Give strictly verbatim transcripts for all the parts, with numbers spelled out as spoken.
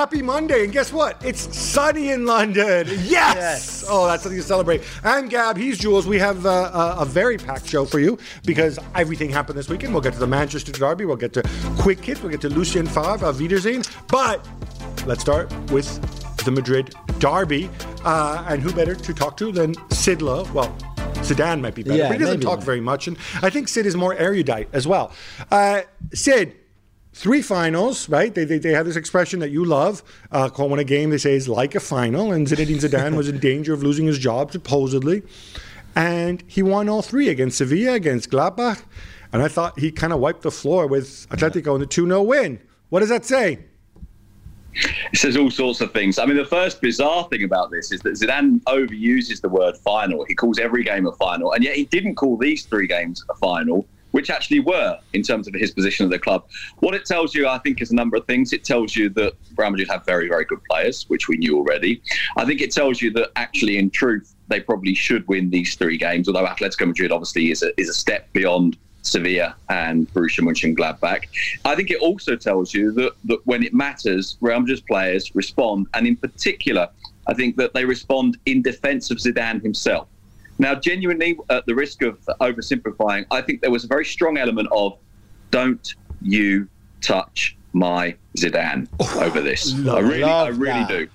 Happy Monday. And guess what? It's sunny in London. Yes! yes. Oh, that's something to celebrate. I'm Gab. He's Jules. We have uh, a, a very packed show for you because everything happened this weekend. We'll get to the Manchester Derby. We'll get to Quick Hit. We'll get to Lucien Favre, Auf Wiedersehen. But let's start with the Madrid Derby. Uh, and who better to talk to than Sid Lowe? Well, Zidane might be better, yeah, but he doesn't talk not. very much. And I think Sid is more erudite as well. Uh, Sid, three finals, right? They, they they have this expression that you love. Uh, call when a game they say is like a final. And Zinedine Zidane was in danger of losing his job, supposedly. And he won all three against Sevilla, against Gladbach. And I thought he kind of wiped the floor with Atletico in the two nil win. What does that say? It says all sorts of things. I mean, the first bizarre thing about this is that Zidane overuses the word final. He calls every game a final, and yet he didn't call these three games a final, which actually were in terms of his position at the club. What it tells you, I think, is a number of things. It tells you that Real Madrid have very, very good players, which we knew already. I think it tells you that actually, in truth, they probably should win these three games, although Atletico Madrid obviously is a, is a step beyond Sevilla and Borussia Mönchengladbach. I think it also tells you that, that when it matters, Real Madrid's players respond, and in particular, I think that they respond in defence of Zidane himself. Now, genuinely, at the risk of oversimplifying, I think there was a very strong element of don't you touch my Zidane over this. Love, I really, I love really that. do.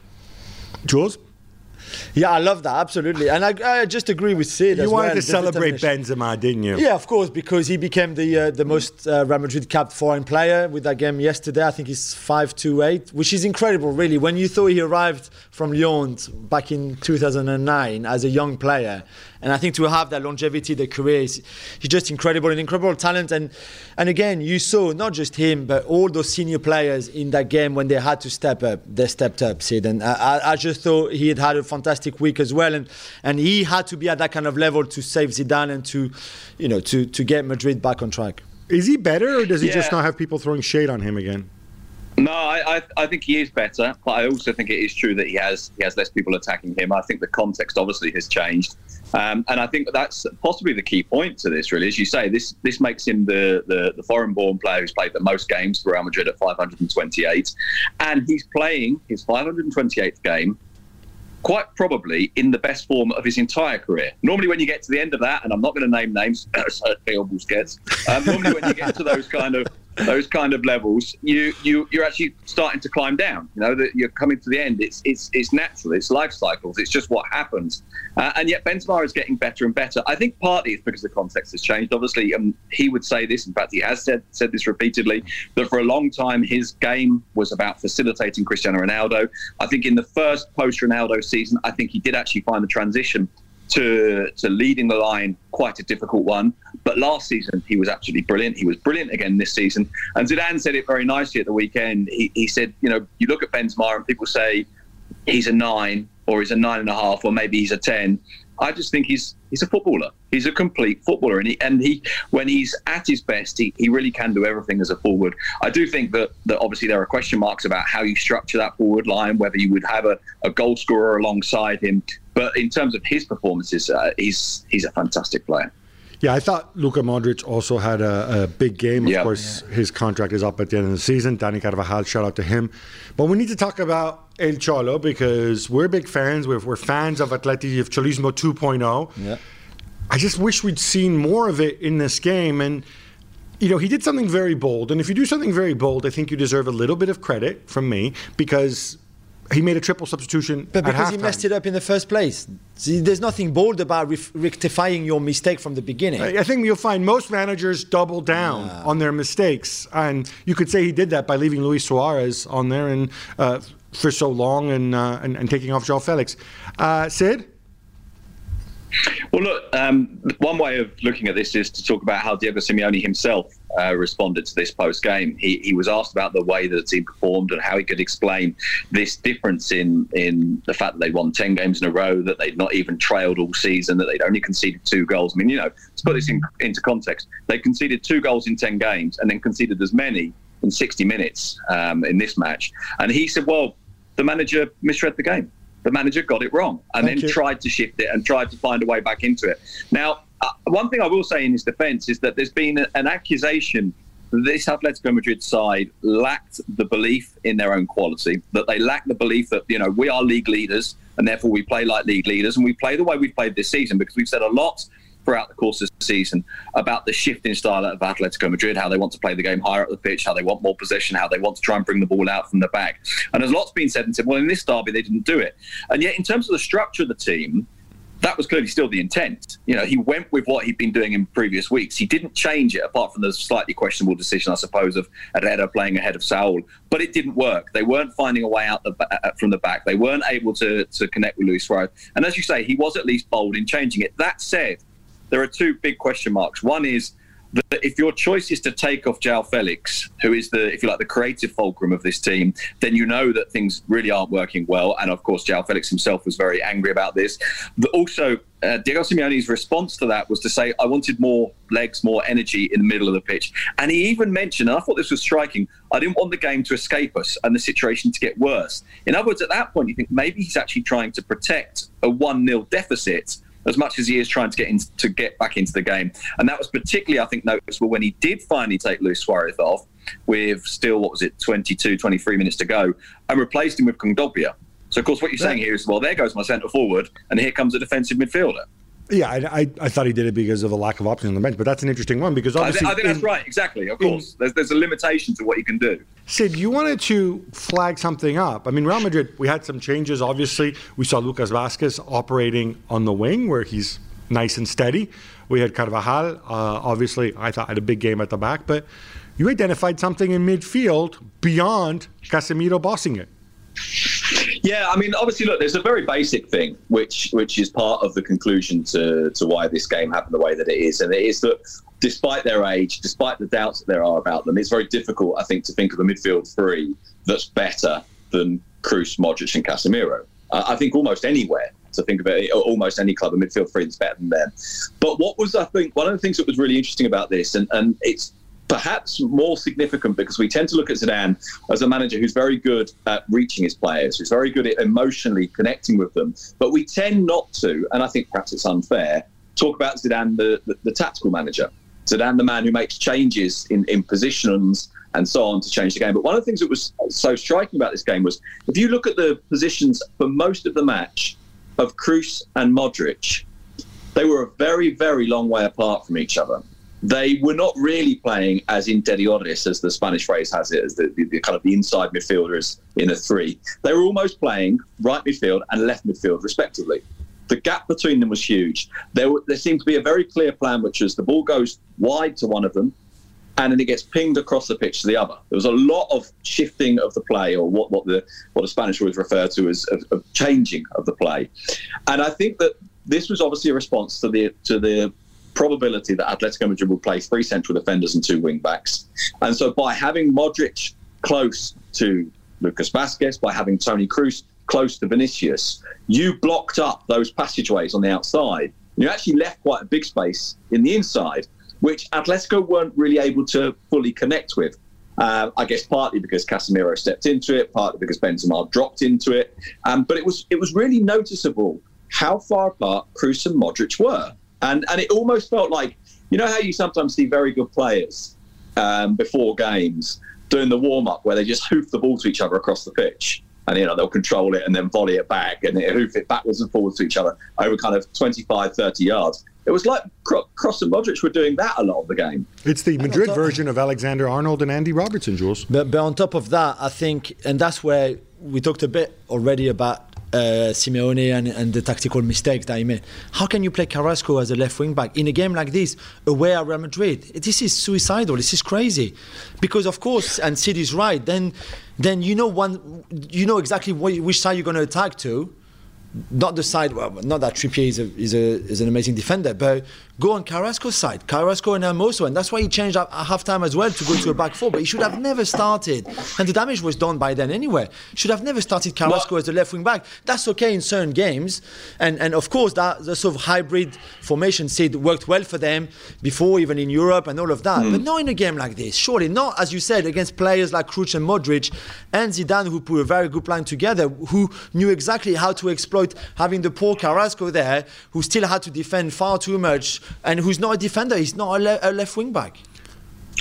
Jules? Yeah, I love that, absolutely. And I, I just agree with Sid You as wanted well. to the celebrate determination. Benzema, didn't you? Yeah, of course, because he became the uh, the most uh, Real Madrid capped foreign player with that game yesterday. I think he's five two eight, which is incredible, really. When you thought he arrived from Lyon back in two thousand nine as a young player, and I think to have that longevity, the career, is, he's just incredible, an incredible talent. And and again, you saw not just him, but all those senior players in that game when they had to step up, they stepped up, Sid. And I, I just thought he had had a fantastic week as well. And and he had to be at that kind of level to save Zidane and to, you know, to, to get Madrid back on track. Is he better, or does he Yeah. just not have people throwing shade on him again? No, I, I, I think he is better, but I also think it is true that he has he has less people attacking him. I think the context obviously has changed, um, and I think that's possibly the key point to this. Really, as you say, this this makes him the the, the foreign-born player who's played the most games for Real Madrid at five hundred twenty-eight, and he's playing his five hundred twenty-eighth game quite probably in the best form of his entire career. Normally when you get to the end of that, and I'm not going to name names, Sergio Busquets, um, normally when you get to those kind of those kind of levels, you you you're actually starting to climb down. You know that you're coming to the end. It's it's it's natural. It's life cycles. It's just what happens. Uh, and yet Benzema is getting better and better. I think partly it's because the context has changed. Obviously, um, he would say this. In fact, he has said said this repeatedly, that for a long time his game was about facilitating Cristiano Ronaldo. I think in the first post-Ronaldo season, I think he did actually find the transition to to leading the line quite a difficult one. But last season, he was absolutely brilliant. He was brilliant again this season. And Zidane said it very nicely at the weekend. He, he said, you know, you look at Benzema and people say he's a nine or he's a nine and a half or maybe he's a ten. I just think he's he's a footballer. He's a complete footballer. And he, and he when he's at his best, he, he really can do everything as a forward. I do think that, that obviously there are question marks about how you structure that forward line, whether you would have a, a goal scorer alongside him. But in terms of his performances, uh, he's he's a fantastic player. Yeah, I thought Luka Modric also had a, a big game. Of Yeah. course, yeah. His contract is up at the end of the season. Dani Carvajal, shout out to him. But we need to talk about El Cholo because we're big fans. We're, we're fans of Atleti, of Cholismo two point oh. Yeah. I just wish we'd seen more of it in this game. And, you know, he did something very bold. And if you do something very bold, I think you deserve a little bit of credit from me because he made a triple substitution But because at he halftime. messed it up in the first place. See, there's nothing bold about ref- rectifying your mistake from the beginning. I think you'll find most managers double down Yeah. on their mistakes. And you could say he did that by leaving Luis Suarez on there and uh, for so long and, uh, and and taking off João Felix. Uh, Sid? Well, look, um, one way of looking at this is to talk about how Diego Simeone himself uh, responded to this post-game. He, he was asked about the way that the team performed and how he could explain this difference in, in the fact that they won ten games in a row, that they'd not even trailed all season, that they'd only conceded two goals. I mean, you know, to put this in, into context, they conceded two goals in ten games and then conceded as many in sixty minutes um, in this match. And he said, well, the manager misread the game. The manager got it wrong and Thank then you. tried to shift it and tried to find a way back into it. Now, uh, one thing I will say in his defence is that there's been a, an accusation this Atletico Madrid side lacked the belief in their own quality, that they lacked the belief that, you know, we are league leaders and therefore we play like league leaders, and we play the way we've played this season, because we've said a lot throughout the course of the season about the shift in style of Atletico Madrid, how they want to play the game higher up the pitch, how they want more possession, how they want to try and bring the ball out from the back. And there's lots been said and said, well, in this derby, they didn't do it. And yet, in terms of the structure of the team, that was clearly still the intent. You know, he went with what he'd been doing in previous weeks. He didn't change it, apart from the slightly questionable decision, I suppose, of Herrera playing ahead of Saul. But it didn't work. They weren't finding a way out the, uh, from the back. They weren't able to, to connect with Luis Suarez. And as you say, he was at least bold in changing it. That said, there are two big question marks. One is that if your choice is to take off João Felix, who is the, if you like, the creative fulcrum of this team, then you know that things really aren't working well. And of course, João Felix himself was very angry about this. But also, uh, Diego Simeone's response to that was to say, I wanted more legs, more energy in the middle of the pitch. And he even mentioned, and I thought this was striking, I didn't want the game to escape us and the situation to get worse. In other words, at that point, you think maybe he's actually trying to protect a one nil deficit as much as he is trying to get in, to get back into the game. And that was particularly, I think, noticeable when he did finally take Luis Suarez off with still, what was it, twenty-two, twenty-three minutes to go, and replaced him with Kondogbia. So, of course, what you're saying here is, well, there goes my centre forward, and here comes a defensive midfielder. Yeah, I, I, I thought he did it because of a lack of options on the bench, but that's an interesting one, because obviously... I, th- I think that's in, right, exactly, of course. In, there's, there's a limitation to what you can do. Sid, you wanted to flag something up. I mean, Real Madrid, we had some changes, obviously. We saw Lucas Vázquez operating on the wing, where he's nice and steady. We had Carvajal, uh, obviously, I thought had a big game at the back, but you identified something in midfield beyond Casemiro bossing it. Yeah, I mean, obviously, look, there's a very basic thing, which which is part of the conclusion to, to why this game happened the way that it is. And it is that despite their age, despite the doubts that there are about them, it's very difficult, I think, to think of a midfield three that's better than Kroos, Modric and Casemiro. Uh, I think almost anywhere to think about it, almost any club, a midfield three that's better than them. But what was, I think, one of the things that was really interesting about this, and, and it's perhaps more significant because we tend to look at Zidane as a manager who's very good at reaching his players, who's very good at emotionally connecting with them. But we tend not to, and I think perhaps it's unfair, talk about Zidane, the, the, the tactical manager. Zidane, the man who makes changes in, in positions and so on to change the game. But one of the things that was so striking about this game was, if you look at the positions for most of the match of Kroos and Modric, they were a very, very long way apart from each other. They were not really playing as interiores, as the Spanish phrase has it, as the, the, the kind of the inside midfielders in a three. They were almost playing right midfield and left midfield, respectively. The gap between them was huge. There, were, there seemed to be a very clear plan, which was the ball goes wide to one of them, and then it gets pinged across the pitch to the other. There was a lot of shifting of the play, or what, what the what the Spanish always refer to as of, of changing of the play. And I think that this was obviously a response to the to the probability that Atletico Madrid will play three central defenders and two wing backs. And so by having Modric close to Lucas Vázquez, by having Toni Kroos close to Vinicius, you blocked up those passageways on the outside. You actually left quite a big space in the inside, which Atletico weren't really able to fully connect with. Uh, I guess partly because Casemiro stepped into it, partly because Benzema dropped into it. Um, but it was it was really noticeable how far apart Kroos and Modric were. And and it almost felt like, you know how you sometimes see very good players um, before games doing the warm-up where they just hoof the ball to each other across the pitch, and you know they'll control it and then volley it back and they hoof it backwards and forwards to each other over kind of twenty-five, thirty yards. It was like Kroos and Modric were doing that a lot of the game. It's the Madrid version of Alexander Arnold and Andy Robertson, Jules. But, but on top of that, I think, and that's where we talked a bit already about Uh, Simeone and, and the tactical mistakes that he made. How can you play Carrasco as a left wing back in a game like this away at Real Madrid? This is suicidal. This is crazy. Because of course, and Sid is right. Then, then you know one, you know exactly what, which side you're going to attack to. Not the side. Well, not that Trippier is a, is a is an amazing defender, but go on Carrasco's side, Carrasco and Hermoso, and that's why he changed at half time as well to go to a back four. But he should have never started, and the damage was done by then anyway. Should have never started Carrasco what? as the left wing back. That's okay in certain games, and and of course that the sort of hybrid formation Sid worked well for them before, even in Europe and all of that. Mm. But not in a game like this. Surely not, as you said, against players like Kroos and Modric and Zidane, who put a very good plan together, who knew exactly how to exploit having the poor Carrasco there, who still had to defend far too much, and who's not a defender. He's not a, le- a left wing back.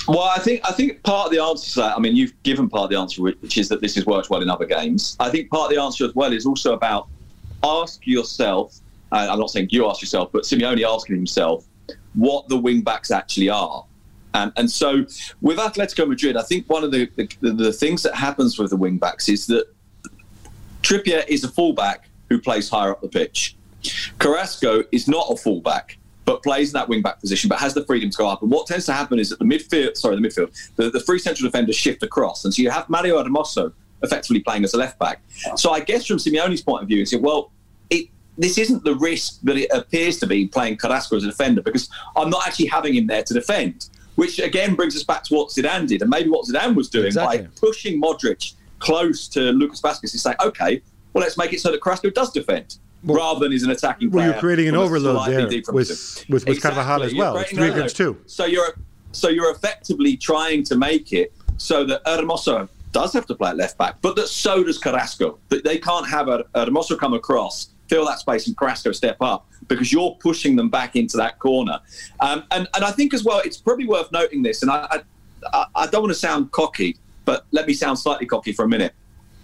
Well, I think I think part of the answer to that, I mean, you've given part of the answer, which is that this has worked well in other games. I think part of the answer as well is also about ask yourself, uh, I'm not saying you ask yourself, but Simeone asking himself what the wing-backs actually are. Um, and so with Atletico Madrid, I think one of the, the, the things that happens with the wing-backs is that Trippier is a full-back who plays higher up the pitch. Carrasco is not a full-back, but plays in that wing-back position, but has the freedom to go up. And what tends to happen is that the midfield, sorry, the midfield, the, the three central defenders shift across. And so you have Mario Hermoso effectively playing as a left-back. So I guess from Simeone's point of view, it's, well, it, this isn't the risk that it appears to be playing Carrasco as a defender, because I'm not actually having him there to defend, which again brings us back to what Zidane did. And maybe what Zidane was doing exactly. by pushing Modric close to Lucas Vázquez is saying, okay, well, let's make it so that Carrasco does defend. Well, rather than as an attacking player. Well, you're creating an overload there with, with, with exactly. Carvajal as well. It's three against two. So you're, so you're effectively trying to make it so that Hermoso does have to play at left back, but that so does Carrasco. That they can't have Hermoso come across, fill that space, and Carrasco step up, because you're pushing them back into that corner. Um, and, and I think as well, it's probably worth noting this, and I, I, I don't want to sound cocky, but let me sound slightly cocky for a minute.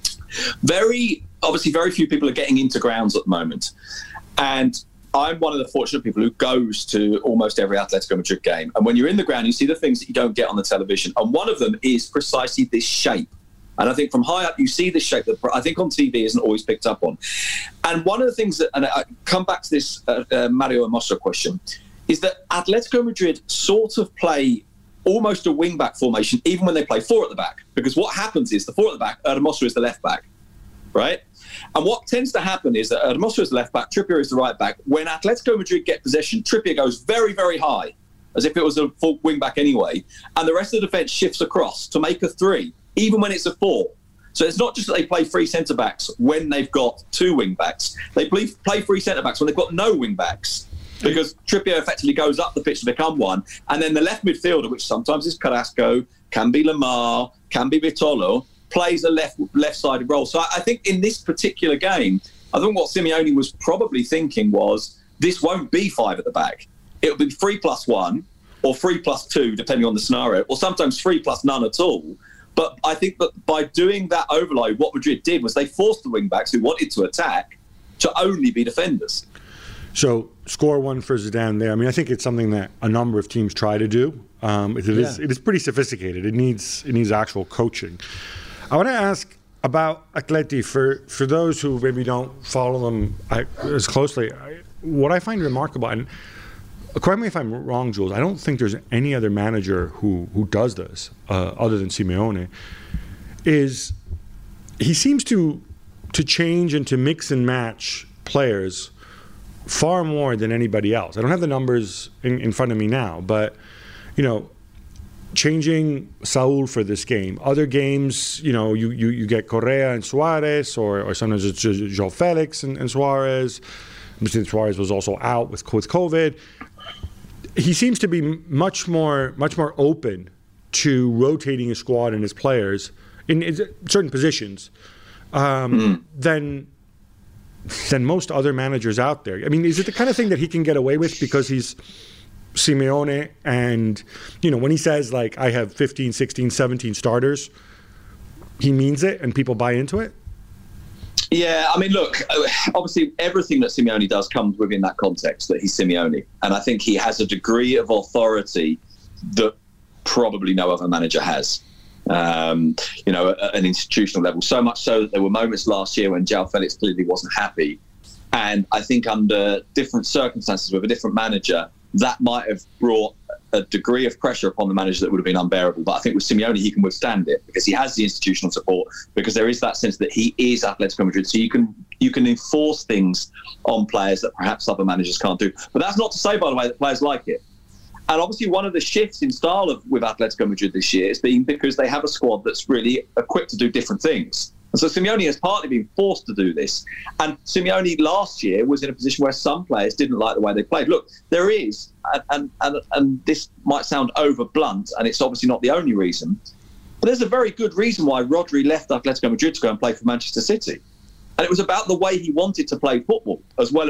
Very... Obviously, very few people are getting into grounds at the moment. And I'm one of the fortunate people who goes to almost every Atletico Madrid game. And when you're in the ground, you see the things that you don't get on the television. And one of them is precisely this shape. And I think from high up, you see this shape that I think on T V isn't always picked up on. And one of the things that, and I come back to this uh, uh, Mario Hermoso question, is that Atletico Madrid sort of play almost a wing-back formation, even when they play four at the back. Because what happens is the four at the back, Hermoso is the left back, right? And what tends to happen is that Hermoso is the left back, Trippier is the right back. When Atletico Madrid get possession, Trippier goes very, very high, as if it was a full wing back anyway. And the rest of the defence shifts across to make a three, even when it's a four. So it's not just that they play three centre backs when they've got two wing backs. They play, play three centre backs when they've got no wing backs, because Trippier effectively goes up the pitch to become one. And then the left midfielder, which sometimes is Carrasco, can be Lemar, can be Vitolo, plays a left left-sided role. So I think in this particular game, I think what Simeone was probably thinking was, this won't be five at the back. It'll be three plus one, or three plus two, depending on the scenario, or sometimes three plus none at all. But I think that by doing that overload, what Madrid did was they forced the wing-backs who wanted to attack to only be defenders. So score one for Zidane there. I mean, I think it's something that a number of teams try to do. Um, it, is, yeah. it is pretty sophisticated. It needs it needs actual coaching. I want to ask about Atleti, for, for those who maybe don't follow them I, as closely. I, what I find remarkable, and correct me if I'm wrong, Jules, I don't think there's any other manager who, who does this, uh, other than Simeone, is he seems to to change and to mix and match players far more than anybody else. I don't have the numbers in, in front of me now, but, you know, changing Saul for this game. Other games, you know, you, you, you get Correa and Suarez, or, or sometimes it's João Felix and, and Suarez. Suarez was also out with, with COVID. He seems to be much more much more open to rotating his squad and his players in, in certain positions um, mm. than than most other managers out there. I mean, is it the kind of thing that he can get away with because he's Simeone, and, you know, when he says, like, I have fifteen, sixteen, seventeen starters, he means it and people buy into it? Yeah, I mean, look, obviously everything that Simeone does comes within that context that he's Simeone. And I think he has a degree of authority that probably no other manager has. Um, you know, at an institutional level. So much so that there were moments last year when João Felix clearly wasn't happy. And I think under different circumstances with a different manager, that might have brought a degree of pressure upon the manager that would have been unbearable. But I think with Simeone, he can withstand it because he has the institutional support, because there is that sense that he is Atletico Madrid. So you can you can enforce things on players that perhaps other managers can't do. But that's not to say, by the way, that players like it. And obviously one of the shifts in style of with Atletico Madrid this year has been because they have a squad that's really equipped to do different things. And so Simeone has partly been forced to do this. And Simeone last year was in a position where some players didn't like the way they played. Look, there is, and and, and this might sound over blunt, and it's obviously not the only reason, but there's a very good reason why Rodri left Atletico Madrid to go and play for Manchester City. And it was about the way he wanted to play football, as well as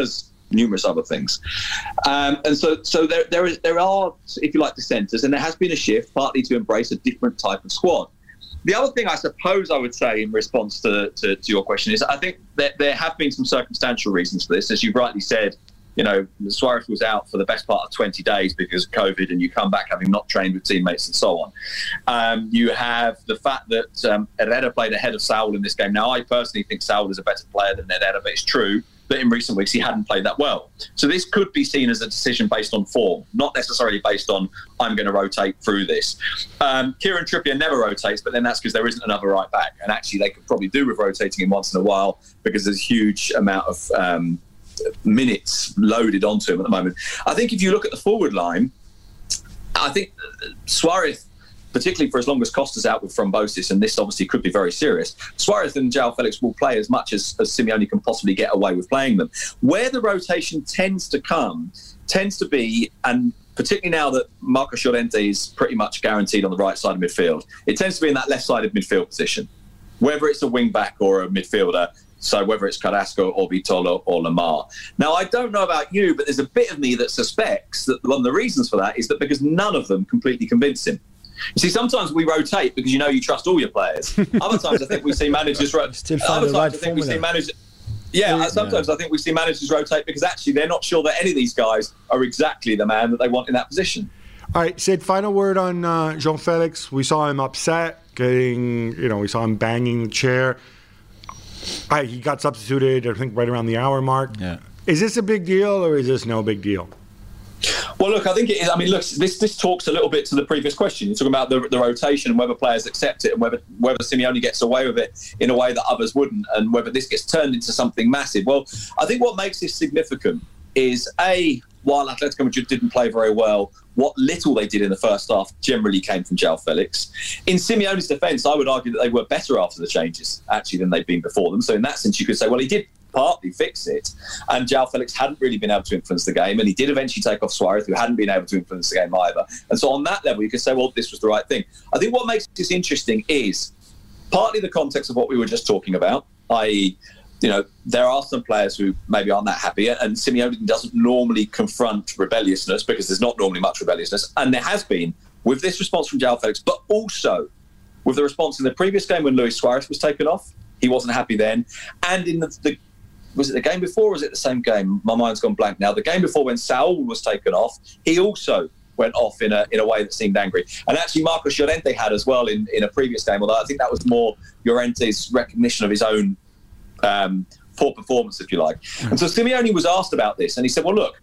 numerous other things. Um, and so so there there, is, there are, if you like, dissenters, and there has been a shift, partly to embrace a different type of squad. The other thing I suppose I would say in response to, to, to your question is I think that there have been some circumstantial reasons for this. As you rightly said, you know, Suarez was out for the best part of twenty days because of COVID, and you come back having not trained with teammates and so on. Um, you have the fact that um, Herrera played ahead of Saul in this game. Now, I personally think Saul is a better player than Herrera, but it's true that in recent weeks he hadn't played that well. So this could be seen as a decision based on form, not necessarily based on I'm going to rotate through this. Um, Kieran Trippier never rotates, but then that's because there isn't another right back. And actually they could probably do with rotating him once in a while because there's a huge amount of um, minutes loaded onto him at the moment. I think if you look at the forward line, I think Suarez, particularly for as long as Costa's out with thrombosis, and this obviously could be very serious, Suarez and João Felix will play as much as, as Simeone can possibly get away with playing them. Where the rotation tends to come, tends to be, and particularly now that Marcos Llorente is pretty much guaranteed on the right side of midfield, it tends to be in that left-sided midfield position, whether it's a wing-back or a midfielder. So whether it's Carrasco or Vitolo or Lamar. Now, I don't know about you, but there's a bit of me that suspects that one of the reasons for that is that because none of them completely convince him. You see, sometimes we rotate because you know you trust all your players. Other times I think we see managers rotate. Still find the right formula. Managers, yeah, sometimes yeah. I think we see managers rotate because actually they're not sure that any of these guys are exactly the man that they want in that position. All right, Sid, final word on uh, João Felix. We saw him upset, getting, you know, we saw him banging the chair. I, he got substituted, I think, right around the hour mark. Yeah. Is this a big deal or is this no big deal? Well, look, I think it is. I mean, look, this this talks a little bit to the previous question. You're talking about the, the rotation and whether players accept it and whether whether Simeone gets away with it in a way that others wouldn't and whether this gets turned into something massive. Well, I think what makes this significant is, A, while Atletico Madrid didn't play very well, what little they did in the first half generally came from João Felix. In Simeone's defence, I would argue that they were better after the changes, actually, than they'd been before them. So in that sense, you could say, well, he did partly fix it, and João Felix hadn't really been able to influence the game, and he did eventually take off Suarez, who hadn't been able to influence the game either. And so on that level, you could say, well, this was the right thing. I think what makes this interesting is partly the context of what we were just talking about, that is, you know, there are some players who maybe aren't that happy, and Simeone doesn't normally confront rebelliousness because there's not normally much rebelliousness, and there has been with this response from João Felix, but also with the response in the previous game when Luis Suarez was taken off. He wasn't happy then, and in the, the was it the game before or was it the same game? My mind's gone blank now. The game before when Saul was taken off, he also went off in a in a way that seemed angry. And actually Marcos Llorente had as well in, in a previous game, although I think that was more Llorente's recognition of his own um, poor performance, if you like. And so Simeone was asked about this and he said, well, look,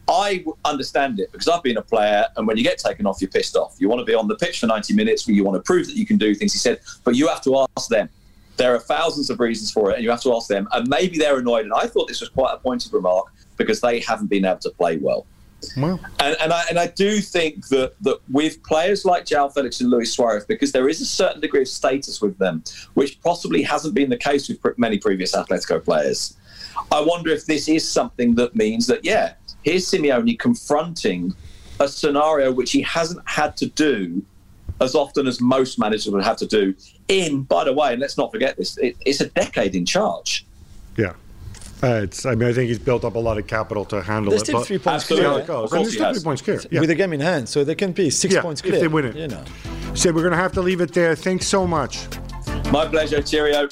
I understand it because I've been a player, and when you get taken off, you're pissed off. You want to be on the pitch for ninety minutes where you want to prove that you can do things. He said, but you have to ask them. There are thousands of reasons for it, and you have to ask them. And maybe they're annoyed. And I thought this was quite a pointed remark because they haven't been able to play well. Wow. And, and, I, and I do think that, that with players like João Felix and Luis Suarez, because there is a certain degree of status with them, which possibly hasn't been the case with many previous Atletico players, I wonder if this is something that means that, yeah, here's Simeone confronting a scenario which he hasn't had to do as often as most managers would have to do in, by the way, and let's not forget this, it, it's a decade in charge. Yeah. Uh, it's. I mean, I think he's built up a lot of capital to handle There's it. Still three points clear. How it goes. And there's still three points clear. Yeah. With the game in hand, so they can be six yeah, points clear. if they win it. You know. So we're going to have to leave it there. Thanks so much. My pleasure. Cheerio.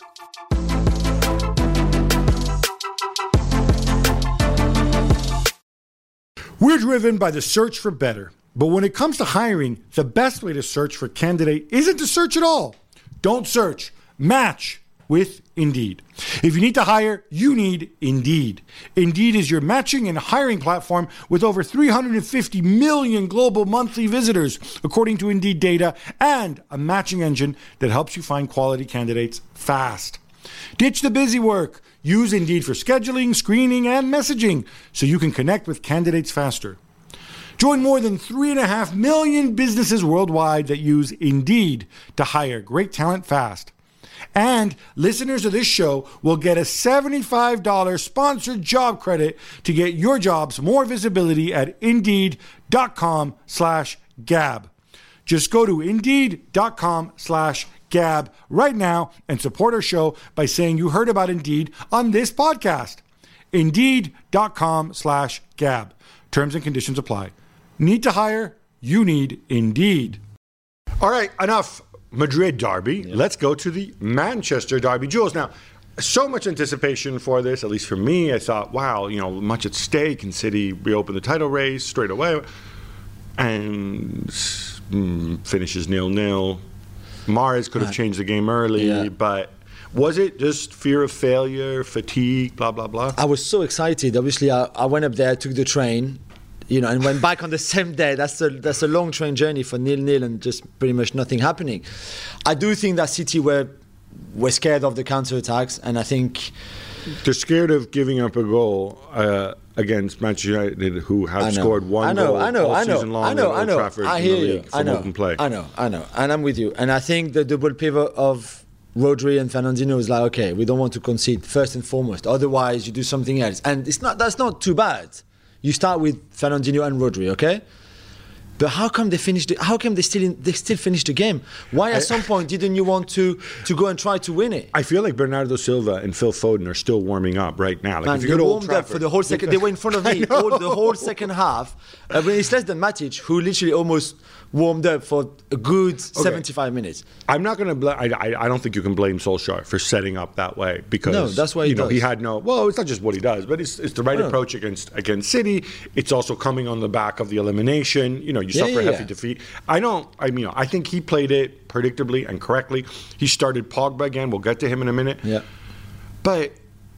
We're driven by the search for better. But when it comes to hiring, the best way to search for a candidate isn't to search at all. Don't search. Match with Indeed. If you need to hire, you need Indeed. Indeed is your matching and hiring platform with over three hundred fifty million global monthly visitors, according to Indeed data, and a matching engine that helps you find quality candidates fast. Ditch the busy work. Use Indeed for scheduling, screening, and messaging so you can connect with candidates faster. Join more than three and a half million businesses worldwide that use Indeed to hire great talent fast. And listeners of this show will get a seventy-five dollars sponsored job credit to get your jobs more visibility at Indeed.com slash Gab. Just go to Indeed.com slash Gab right now and support our show by saying you heard about Indeed on this podcast. Indeed.com slash Gab. Terms and conditions apply. Need to hire? You need Indeed. All right, enough Madrid derby. Yeah. Let's go to the Manchester derby. Jules, now, so much anticipation for this, at least for me. I thought, wow, you know, much at stake. Can City reopen the title race straight away? And mm, finishes nil-nil. Mahrez could have changed the game early, yeah. but was it just fear of failure, fatigue, blah, blah, blah? I was so excited. Obviously, I, I went up there, took the train, you know, and went back on the same day. That's a that's a long train journey for nil-nil and just pretty much nothing happening. I do think that City were were scared of the counter-attacks, and I think they're scared of giving up a goal uh, against Manchester United, who have scored one I know, goal I know, all I know, season long I know, at I know. Old Trafford I hear in the you. league from I know, open play. I know, I know, and I'm with you. And I think the double pivot of Rodri and Fernandinho is like, okay, we don't want to concede first and foremost. Otherwise, you do something else, and it's not. That's not too bad. You start with Fernandinho and Rodri, okay? But how come they finished? The, how come they still in, they still finished the game? Why at I, some point didn't you want to to go and try to win it? I feel like Bernardo Silva and Phil Foden are still warming up right now. Like Man, if you they go to Old warmed Trafford, up for the whole second. They were in front of me all, the whole second half. I mean, it's less than Matic, who literally almost warmed up for a good okay. seventy-five minutes. I'm not going to blame. I, I don't think you can blame Solskjaer for setting up that way because no, that's why he you know does. he had no. Well, it's not just what he does, but it's it's the right approach against against City. It's also coming on the back of the elimination. You know, you yeah, suffer yeah, a hefty yeah. defeat. I don't. I mean, I think he played it predictably and correctly. He started Pogba again. We'll get to him in a minute. Yeah, but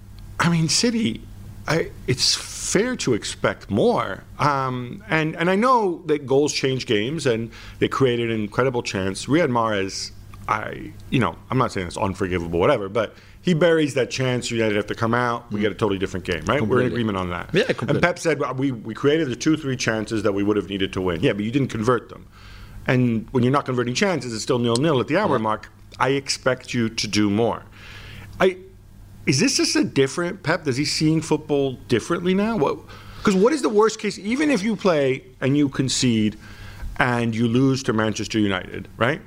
I mean, City. I, it's fair to expect more. Um, and, and I know that goals change games and they created an incredible chance. Riyad Mahrez, I, you know, I'm not saying it's unforgivable, whatever, but he buries that chance. United have to come out. We mm. get a totally different game, right? Completely. We're in agreement on that. Yeah, completely. And Pep said, well, we, we created the two, three chances that we would have needed to win. Yeah, but you didn't convert them. And when you're not converting chances, it's still nil-nil at the hour yeah. mark. I expect you to do more. I... Is this just a different Pep? Is he seeing football differently now? Because what, what is the worst case? Even if you play and you concede and you lose to Manchester United, right?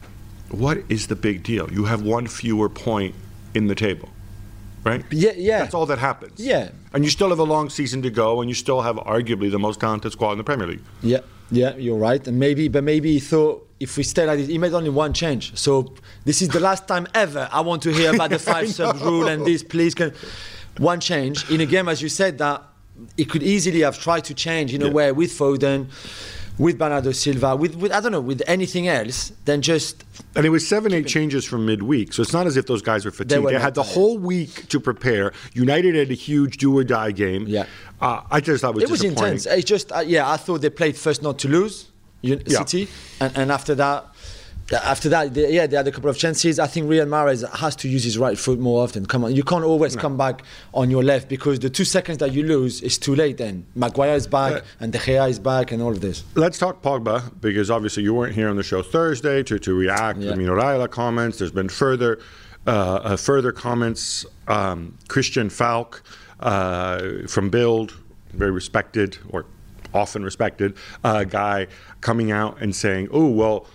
What is the big deal? You have one fewer point in the table, right? Yeah, yeah. That's all that happens. Yeah. And you still have a long season to go, and you still have arguably the most talented squad in the Premier League. Yeah, yeah, you're right. And maybe, but maybe he thought, if we stay like this, he made only one change. So this is the last time ever I want to hear about the five sub rule and this. Please, can one change in a game, as you said, that he could easily have tried to change in yeah. a way with Foden, with Bernardo Silva, with, with I don't know, with anything else than just. And it was seven, eight changes from midweek, so it's not as if those guys were fatigued. They, were they had the tired. whole week to prepare. United had a huge do or die game. Yeah, uh, I just thought it was it was intense. It's just uh, yeah, I thought they played first not to lose. City, yeah. and, and after that, after that, they, yeah, they had a couple of chances. I think Riyad Mahrez has to use his right foot more often. Come on, you can't always no. come back on your left because the two seconds that you lose is too late. Then Maguire is back uh, and De Gea is back, and all of this. Let's talk Pogba because obviously you weren't here on the show Thursday to, to react yeah. to Mino Raiola comments. There's been further uh, uh, further comments. Um, Christian Falk uh, from Bild, very respected or. often respected uh, guy coming out and saying, oh, well,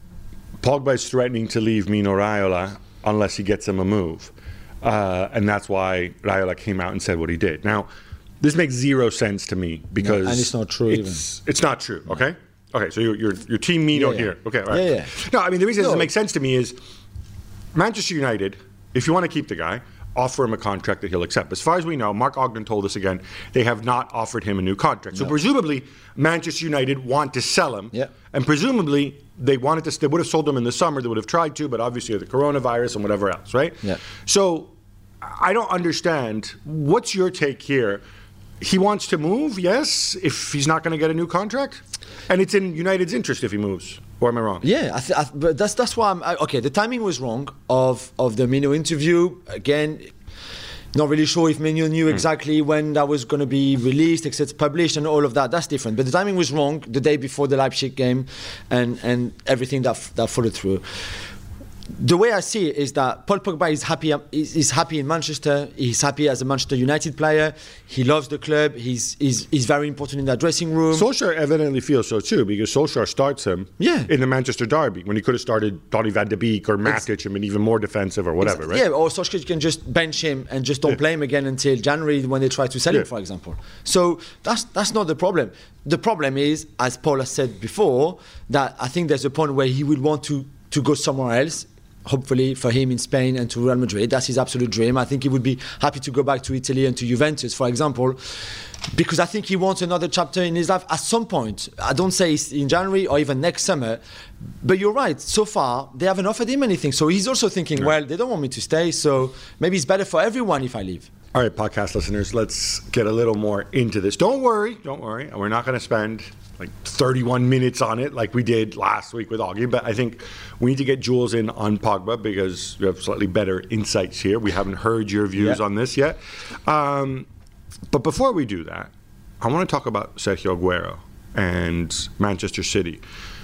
Pogba is threatening to leave Mino Raiola unless he gets him a move. Uh, and that's why Raiola came out and said what he did. Now, this makes zero sense to me because... No, and it's not true it's, even. It's not true, okay? Okay, so you're, you're, you're Team Mino yeah, yeah. here. Okay, all right. Yeah, yeah. No, I mean, the reason no. it doesn't make sense to me is Manchester United, if you want to keep the guy, offer him a contract that he'll accept. As far as we know, Mark Ogden told us again, they have not offered him a new contract. So no. presumably, Manchester United want to sell him. Yeah. And presumably, they wanted to. They would have sold him in the summer. They would have tried to, but obviously the coronavirus and whatever else, right? Yeah. So I don't understand. What's your take here? He wants to move, yes, if he's not going to get a new contract? And it's in United's interest if he moves. Or am I wrong? Yeah, I th- I th- but that's that's why I'm I, okay. The timing was wrong of of the Mino interview. Again, not really sure if Mino knew exactly mm. when that was going to be released, et cetera, published, and all of that. That's different. But the timing was wrong the day before the Leipzig game, and and everything that f- that followed through. the way I see it is that Paul Pogba is happy. Is, is happy in Manchester. He's happy as a Manchester United player. He loves the club. He's he's, he's very important in that dressing room. Solskjaer evidently feels so too, because Solskjaer starts him yeah. in the Manchester derby when he could have started Donny van de Beek or Matic and been even more defensive or whatever, right? Yeah, or Solskjaer can just bench him and just don't yeah. play him again until January when they try to sell yeah. him, for example. So that's that's not the problem. The problem is, as Paul has said before, that I think there's a point where he would want to, to go somewhere else. Hopefully for him in Spain and to Real Madrid. That's his absolute dream. I think he would be happy to go back to Italy and to Juventus, for example, because I think he wants another chapter in his life at some point. I don't say it's in January or even next summer, but you're right. So far, they haven't offered him anything. So he's also thinking, yeah. well, they don't want me to stay, so maybe it's better for everyone if I leave. All right, podcast listeners, let's get a little more into this. Don't worry, don't worry. We're not going to spend like thirty-one minutes on it like we did last week with Augie, but I think we need to get Jules in on Pogba because we have slightly better insights here. We haven't heard your views yeah. on this yet. Um, but before we do that, I want to talk about Sergio Aguero and Manchester City.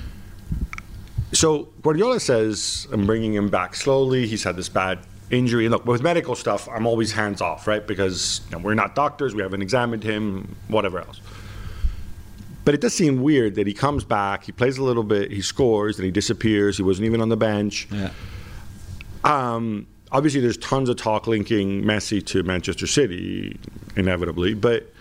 So Guardiola says, I'm bringing him back slowly. He's had this bad injury. And look, with medical stuff, I'm always hands off, right? Because you know, we're not doctors. We haven't examined him, whatever else. But it does seem weird that he comes back, he plays a little bit, he scores, and he disappears. He wasn't even on the bench. Yeah. Um, obviously, there's tons of talk linking Messi to Manchester City, inevitably. But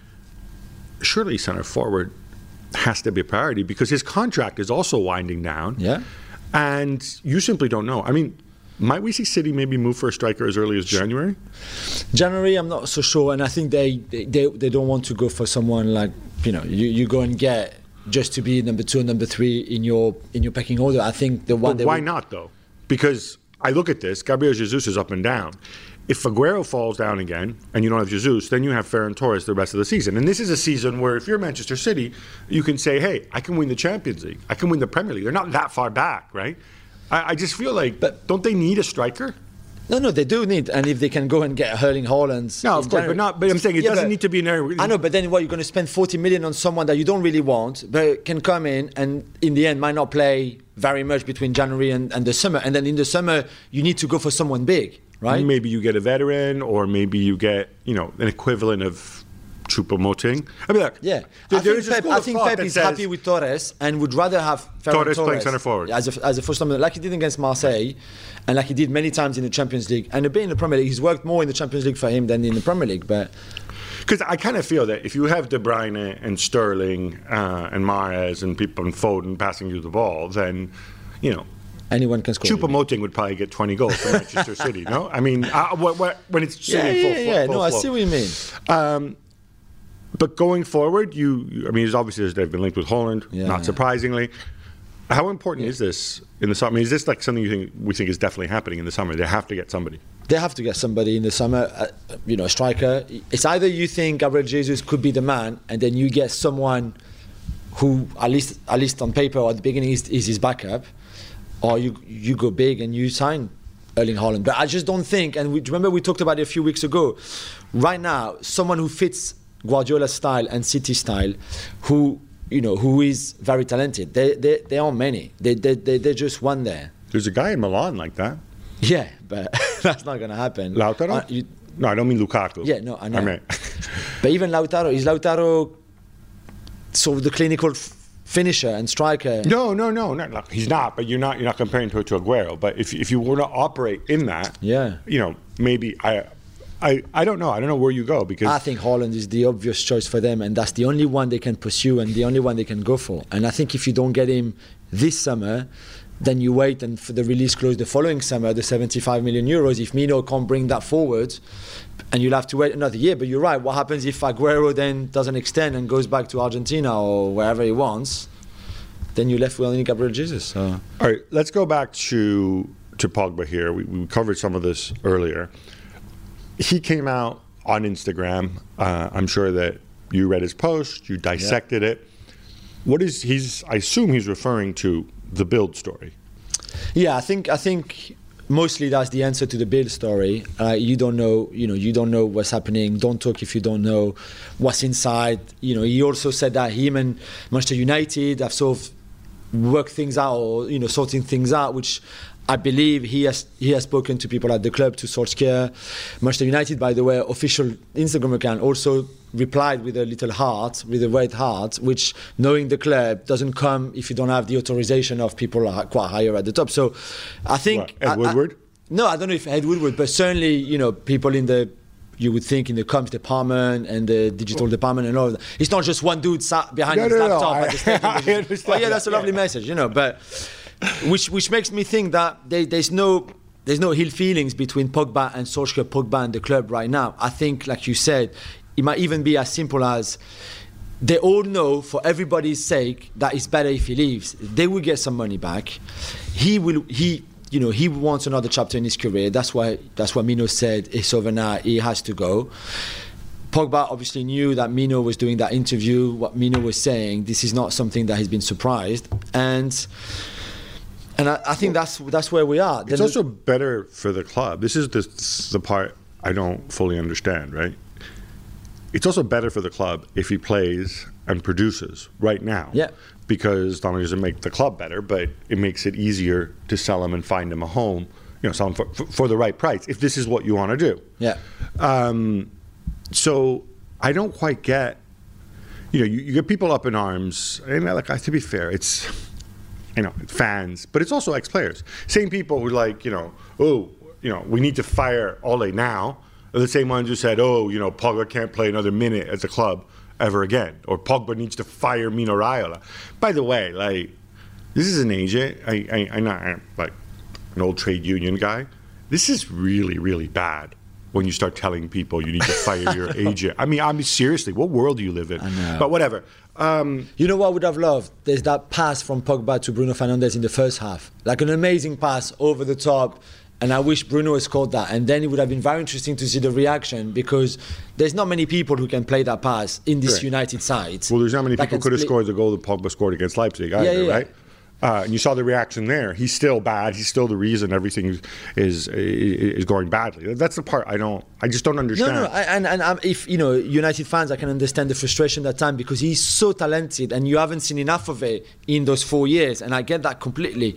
surely center forward has to be a priority because his contract is also winding down. Yeah. And you simply don't know. I mean, might we see City maybe move for a striker as early as January? January, I'm not so sure. And I think they, they, they don't want to go for someone like, you know, you, you go and get just to be number two and number three in your in your pecking order. I think the one. But why would... not though? Because I look at this, Gabriel Jesus is up and down. If Aguero falls down again and you don't have Jesus, then you have Ferran Torres the rest of the season. And this is a season where if you're Manchester City, you can say, hey, I can win the Champions League. I can win the Premier League. They're not that far back, right? I, I just feel like, but don't they need a striker? No, no, they do need, and if they can go and get Erling Haaland. No, of course, January, but not. But I'm saying it yeah, doesn't need to be an area. I know, but then what? You're going to spend forty million on someone that you don't really want, but can come in and in the end might not play very much between January and, and the summer. And then in the summer, you need to go for someone big, right? Maybe you get a veteran, or maybe you get, you know, an equivalent of Choupo-Moting. I mean, look, yeah, there, I there think Pep, I think Pep is happy with Torres and would rather have Ferran Torres, Torres playing centre forward as a, as a first time, like he did against Marseille, and like he did many times in the Champions League, and a bit in the Premier League. He's worked more in the Champions League for him than in the Premier League, but. Because I kind of feel that if you have De Bruyne and Sterling uh, and Mahrez and people and Foden passing you the ball, then, you know, anyone can score. Choupo-Moting would probably get twenty goals for Manchester City. No, I mean, uh, what, what, when it's City yeah, full, yeah, full, yeah. full No, flow. I see what you mean. Um, but going forward, you, I mean, there's obviously they've been linked with Holland, yeah, not yeah. surprisingly. How important yeah. is this in the summer? I mean, is this like something you think we think is definitely happening in the summer? They have to get somebody. They have to get somebody in the summer, uh, you know, a striker. It's either you think Gabriel Jesus could be the man, and then you get someone who, at least at least on paper or at the beginning, is, is his backup, or you you go big and you sign Erling Haaland. But I just don't think, and we, remember we talked about it a few weeks ago, right now, someone who fits Guardiola's style and City style, who, you know, who is very talented. They, they, there aren't many. They, they, they, they're just one there. There's a guy in Milan like that. Yeah, but that's not going to happen. Lautaro? Uh, you, no, I don't mean Lukaku. Yeah, no, I know. I mean. But even Lautaro, is Lautaro sort of the clinical f- finisher and striker? No, no, no, no, no. He's not. But you're not. You're not comparing to to Aguero. But if if you were to operate in that, yeah, you know, maybe I. I, I don't know. I don't know where you go because I think Haaland is the obvious choice for them, and that's the only one they can pursue and the only one they can go for. And I think if you don't get him this summer, then you wait and for the release clause the following summer, the seventy-five million euros. If Mino can't bring that forward, and you'll have to wait another year. But you're right. What happens if Aguero then doesn't extend and goes back to Argentina or wherever he wants? Then you're left with only Gabriel Jesus. So. All right, let's go back to to Pogba here. We, we covered some of this earlier. He came out on Instagram. Uh, I'm sure that you read his post, you dissected yeah. it. What is he's? I assume he's referring to the Bild story. Yeah, I think I think mostly that's the answer to the Bild story. Uh, you don't know, you know, you don't know what's happening. Don't talk if you don't know what's inside. You know, he also said that him and Manchester United have sort of worked things out, or you know, sorting things out, which I believe he has he has spoken to people at the club, to Solskjaer. Manchester United, by the way, official Instagram account also replied with a little heart, with a red heart, which, knowing the club, doesn't come if you don't have the authorization of people quite higher at the top. So I think... What, Ed I, Woodward? I, no, I don't know if Ed Woodward, but certainly, you know, people in the... you would think in the comms department and the digital department and all of that. It's not just one dude sat behind No, his no, no, laptop I- at the stadium. I understand Oh yeah, that's a that, lovely yeah. message, you know. But which which makes me think that there, there's no there's no ill feelings between Pogba and Solskjaer, Pogba and the club right now. I think, like you said, it might even be as simple as they all know, for everybody's sake, that it's better if he leaves. They will get some money back. He will he. You know, he wants another chapter in his career. That's why that's what Mino said. It's over now. He has to go. Pogba obviously knew that Mino was doing that interview. What Mino was saying, this is not something that he's been surprised. And and I, I think that's that's where we are. It's Then- also better for the club. This is the, the part I don't fully understand, right? It's also better for the club if he plays and produces right now. Yeah. Because not only does it make the club better, but it makes it easier to sell him and find him a home, you know, sell him for, for, for the right price, if this is what you want to do. Yeah. Um, so I don't quite get, you know, you, you get people up in arms, and like, to be fair, it's, you know, fans, but it's also ex-players. Same people who like, you know, oh, you know, we need to fire Ole now, are the same ones who said, oh, you know, Pogba can't play another minute at the club ever again, or Pogba needs to fire Mino Raiola. By the way, like, this is an agent. I, I, I'm not I'm like an old trade union guy. This is really, really bad when you start telling people you need to fire your agent. I mean, I mean, seriously, what world do you live in? I know. But whatever. Um, You know what I would have loved? There's that pass from Pogba to Bruno Fernandes in the first half. Like an amazing pass over the top. And I wish Bruno had scored that. And then it would have been very interesting to see the reaction, because there's not many people who can play that pass in this Correct. United side. well, there's not many that people can could have split- scored the goal that Pogba scored against Leipzig either, yeah, yeah. right? Uh, and you saw the reaction there. He's still bad. He's still the reason everything is is, is going badly. That's the part I don't. I just don't No, understand. no, I- and and um, if you know United fans, I can understand the frustration that time, because he's so talented, and you haven't seen enough of it in those four years, and I get that completely.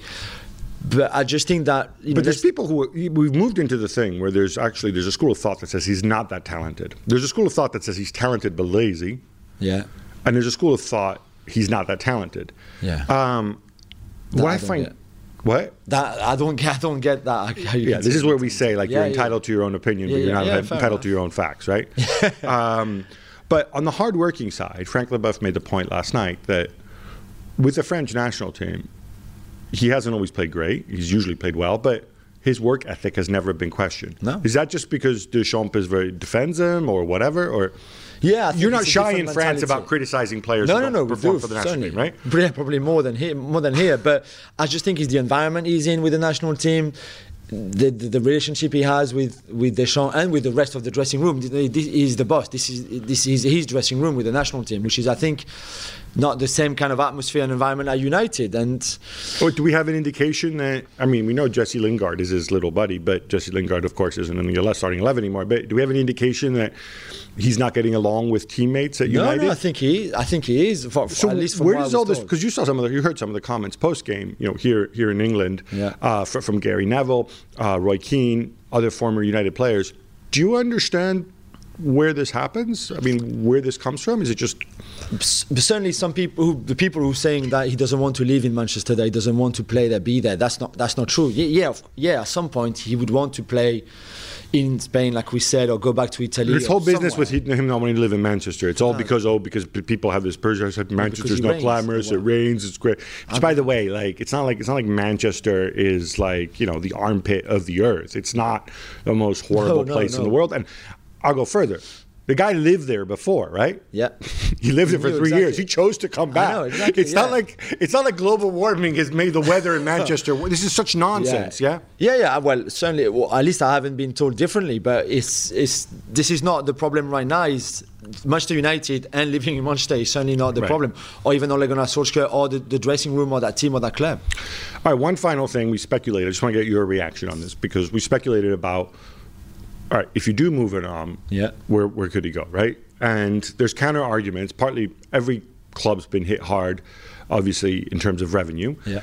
But I just think that you know, But there's there's- people who we've moved into the thing where there's actually there's a school of thought that says he's not that talented. There's a school of thought that says he's talented but lazy, yeah, and there's a school of thought he's not that talented. yeah. Um, That what I I don't find, get. what? that I don't get. I don't get that. How you Yeah, can this say is where that. we say like Yeah, you're yeah. entitled to your own opinion, Yeah, but you're yeah, not yeah, en- fair entitled enough. to your own facts, right? um, but on the hard-working side, Frank Leboeuf made the point last night that with the French national team, he hasn't always played great. He's usually played well, but his work ethic has never been questioned. No. Is that just because Deschamps is very defends him or whatever? Or Yeah, I think you're not it's a shy in different France mentality. about criticizing players No, who no, don't no. We perform do, for the national certainly. team, right? Yeah, probably more than here, more than here. But I just think it's the environment he's in with the national team, the the, the relationship he has with with Deschamps and with the rest of the dressing room. This is the boss. This is this is his dressing room with the national team, which is, I think, not the same kind of atmosphere and environment at United. And Or do we have an indication that, I mean, we know Jesse Lingard is his little buddy, but Jesse Lingard, of course, isn't in the starting eleven anymore. But do we have any indication that he's not getting along with teammates at no, United? no, I think he, I think he is. For, So at least from where what I does was all this? told. Because you saw some of the, you heard some of the comments post game, you know, here here in England, Yeah. uh, fr- from Gary Neville, uh, Roy Keane, other former United players. Do you understand where this happens? I mean, where this comes from? Is it just S- certainly some people who, the people who are saying that he doesn't want to live in Manchester, that he doesn't want to play there, be there, that's not that's not true. Yeah, yeah, of- yeah, at some point he would want to play in Spain, like we said, or go back to Italy. this or whole business somewhere. with he- him not wanting to live in Manchester? It's all because oh, because p- people have this perception that Manchester's he not rains. glamorous. It rains. It's great. Which, by the way, like it's not like it's not like Manchester is like you know the armpit of the earth. It's not the most horrible no, place in no. the world. And I'll go further. The guy lived there before, right? Yeah. He lived there He for knew three exactly. years. He chose to come back. know, exactly, it's not yeah. like it's not like global warming has made the weather in Manchester. This is such nonsense. Yeah. yeah, yeah. Well, certainly. Well, at least I haven't been told differently. But it's it's this is not the problem right now. Is Manchester United and living in Manchester is certainly not the Right. problem, or even Ole Gunnar Solskjaer, or the, the dressing room, or that team, or that club. All right. One final thing we speculated. I just want to get your reaction on this because we speculated about. All right, if you do move it on, Yeah. where where could he go, right? And there's counter arguments. Partly, every club's been hit hard, obviously in terms of revenue. Yeah.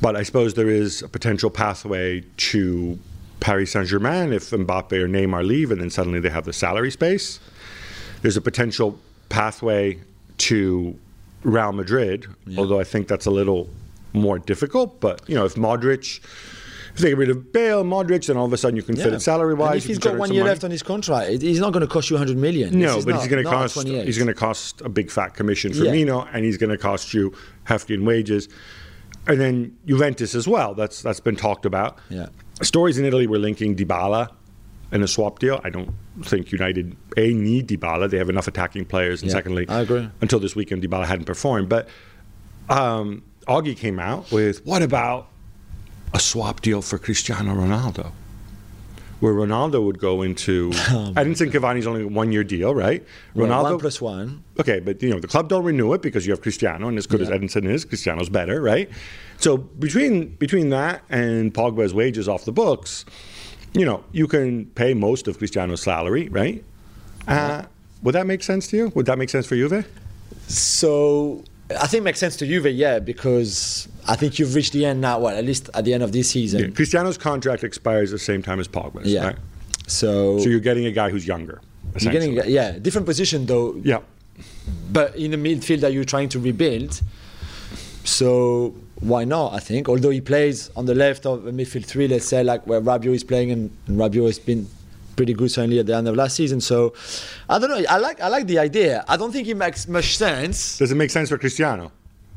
But I suppose there is a potential pathway to Paris Saint-Germain if Mbappe or Neymar leave and then suddenly they have the salary space. There's a potential pathway to Real Madrid, yeah. although I think that's a little more difficult. But, you know, if Modric, if they get rid of Bale, Modric, then all of a sudden you can yeah. fit it salary-wise. And if he's got one year money. left on his contract, he's not going to cost you one hundred million. No, this but not, he's going to cost he's going to cost a big fat commission for yeah. Mino, and he's going to cost you hefty in wages. And then Juventus as well. That's that's been talked about. Yeah. Stories in Italy were linking Dybala in a swap deal. I don't think United A need Dybala. They have enough attacking players, and yeah, secondly, I agree. Until this weekend, Dybala hadn't performed. But um, Augie came out with, what about a swap deal for Cristiano Ronaldo? Where Ronaldo would go into, oh, Edinson Cavani's only a one-year deal, right? Well, Ronaldo, one plus one. Okay, but you know the club don't renew it because you have Cristiano, and as good yeah. as Edinson is, Cristiano's better, right? So between between that and Pogba's wages off the books, you know, you can pay most of Cristiano's salary, right? Uh, would that make sense to you? Would that make sense for Juve? So I think it makes sense to Juve, yeah, because I think you've reached the end now, well, at least at the end of this season. Yeah. Cristiano's contract expires at the same time as Pogba's, yeah. right? So, so you're getting a guy who's younger, you're getting, yeah, different position though. Yeah. But in the midfield that you're trying to rebuild, so why not, I think? Although he plays on the left of a midfield three, let's say, like where Rabiot is playing, and, and Rabiot has been pretty good certainly at the end of last season. So I don't know. I like I like the idea. I don't think it makes much sense. Does it make sense for Cristiano?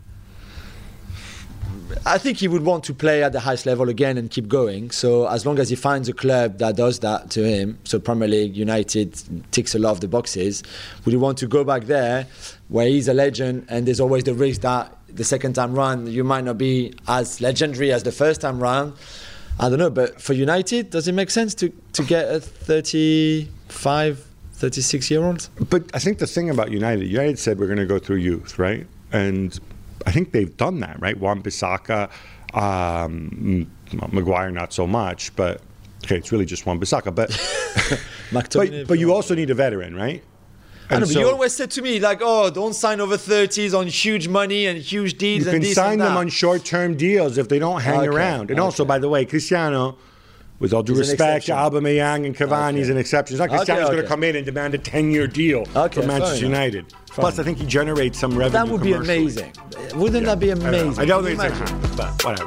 I think he would want to play at the highest level again and keep going. So as long as he finds a club that does that to him, so Premier League, United ticks a lot of the boxes, would he want to go back there where he's a legend and there's always the risk that the second time round you might not be as legendary as the first time round? I don't know, but for United, does it make sense to, to get a thirty-five, thirty-six-year-old? But I think the thing about United, United said we're going to go through youth, right? And I think they've done that, right? Wan-Bissaka, um, Maguire not so much, but okay, it's really just Wan-Bissaka. But, but, but you also need a veteran, right? I know, but so, you always said to me, like, oh, don't sign over thirties on huge money and huge deals. You and can this sign and them that. on short-term deals if they don't hang okay, around. And okay. also, by the way, Cristiano, with all due He's respect, Aubameyang and Cavani is okay. an exception. It's not Cristiano's okay, okay. going to come in and demand a ten-year deal okay, from Manchester United. Plus, I think he generates some revenue. That would be amazing. Wouldn't yeah. that be amazing? I don't, I don't think it's happen, but whatever.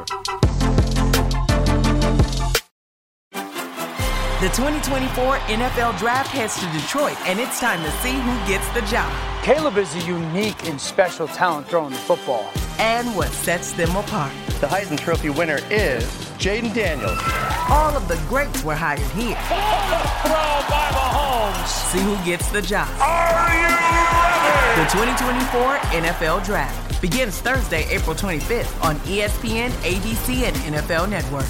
The twenty twenty-four N F L Draft heads to Detroit, and it's time to see who gets the job. Caleb is a unique and special talent throwing the football. And what sets them apart. The Heisman Trophy winner is Jaden Daniels. All of the greats were hired here. Throw by Mahomes. See who gets the job. Are you ready? The twenty twenty-four N F L Draft begins Thursday, April twenty-fifth on E S P N, A B C, and N F L Network.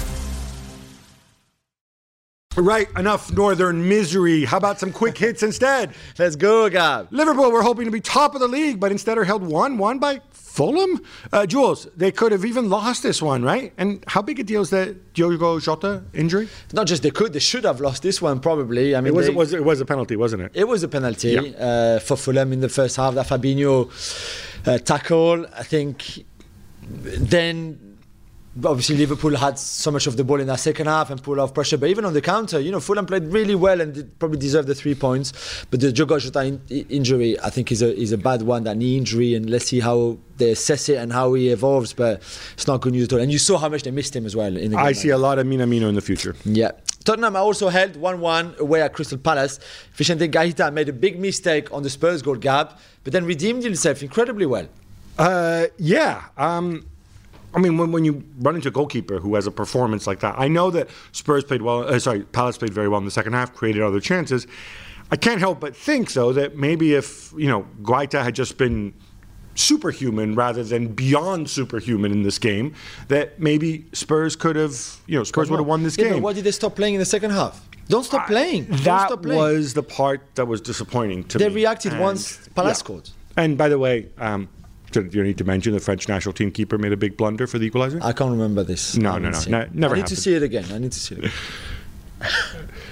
Right, enough northern misery. How about some quick hits instead? Let's go, Gab. Liverpool were hoping to be top of the league, but instead are held one one by Fulham. Uh, Jules, they could have even lost this one, right? And how big a deal is that Diogo Jota injury? Not just they could, they should have lost this one probably. I mean, it was, they, it was, it was a penalty, wasn't it? It was a penalty yeah. uh, for Fulham in the first half. That Fabinho uh, tackle, I think. Then. Obviously, Liverpool had so much of the ball in that second half and put off pressure. But even on the counter, you know, Fulham played really well and did probably deserved the three points. But the Diogo Jota in, injury, I think, is a is a bad one, that knee injury. And let's see how they assess it and how he evolves. But it's not good news at all. And you saw how much they missed him as well. In the game. I see a lot of Minamino in the future. Yeah. Tottenham also held one one away at Crystal Palace. Vicente Gaeta made a big mistake on the Spurs goal, Gab, but then redeemed himself incredibly well. Uh, yeah. Um... I mean, when, when you run into a goalkeeper who has a performance like that, I know that Spurs played well, uh, sorry, Palace played very well in the second half, created other chances. I can't help but think, though, that maybe if, you know, Guaita had just been superhuman rather than beyond superhuman in this game, that maybe Spurs could have, you know, Spurs would have won this yeah, game. But why did they stop playing in the second half? Don't stop playing. I, Don't that stop playing. was the part that was disappointing to they me. They reacted and, once Palace yeah. scored. And by the way, um, do you need to mention the French national team keeper made a big blunder for the equalizer? I can't remember this. No, no, no, no, never I need happened. to see it again. I need to see it again.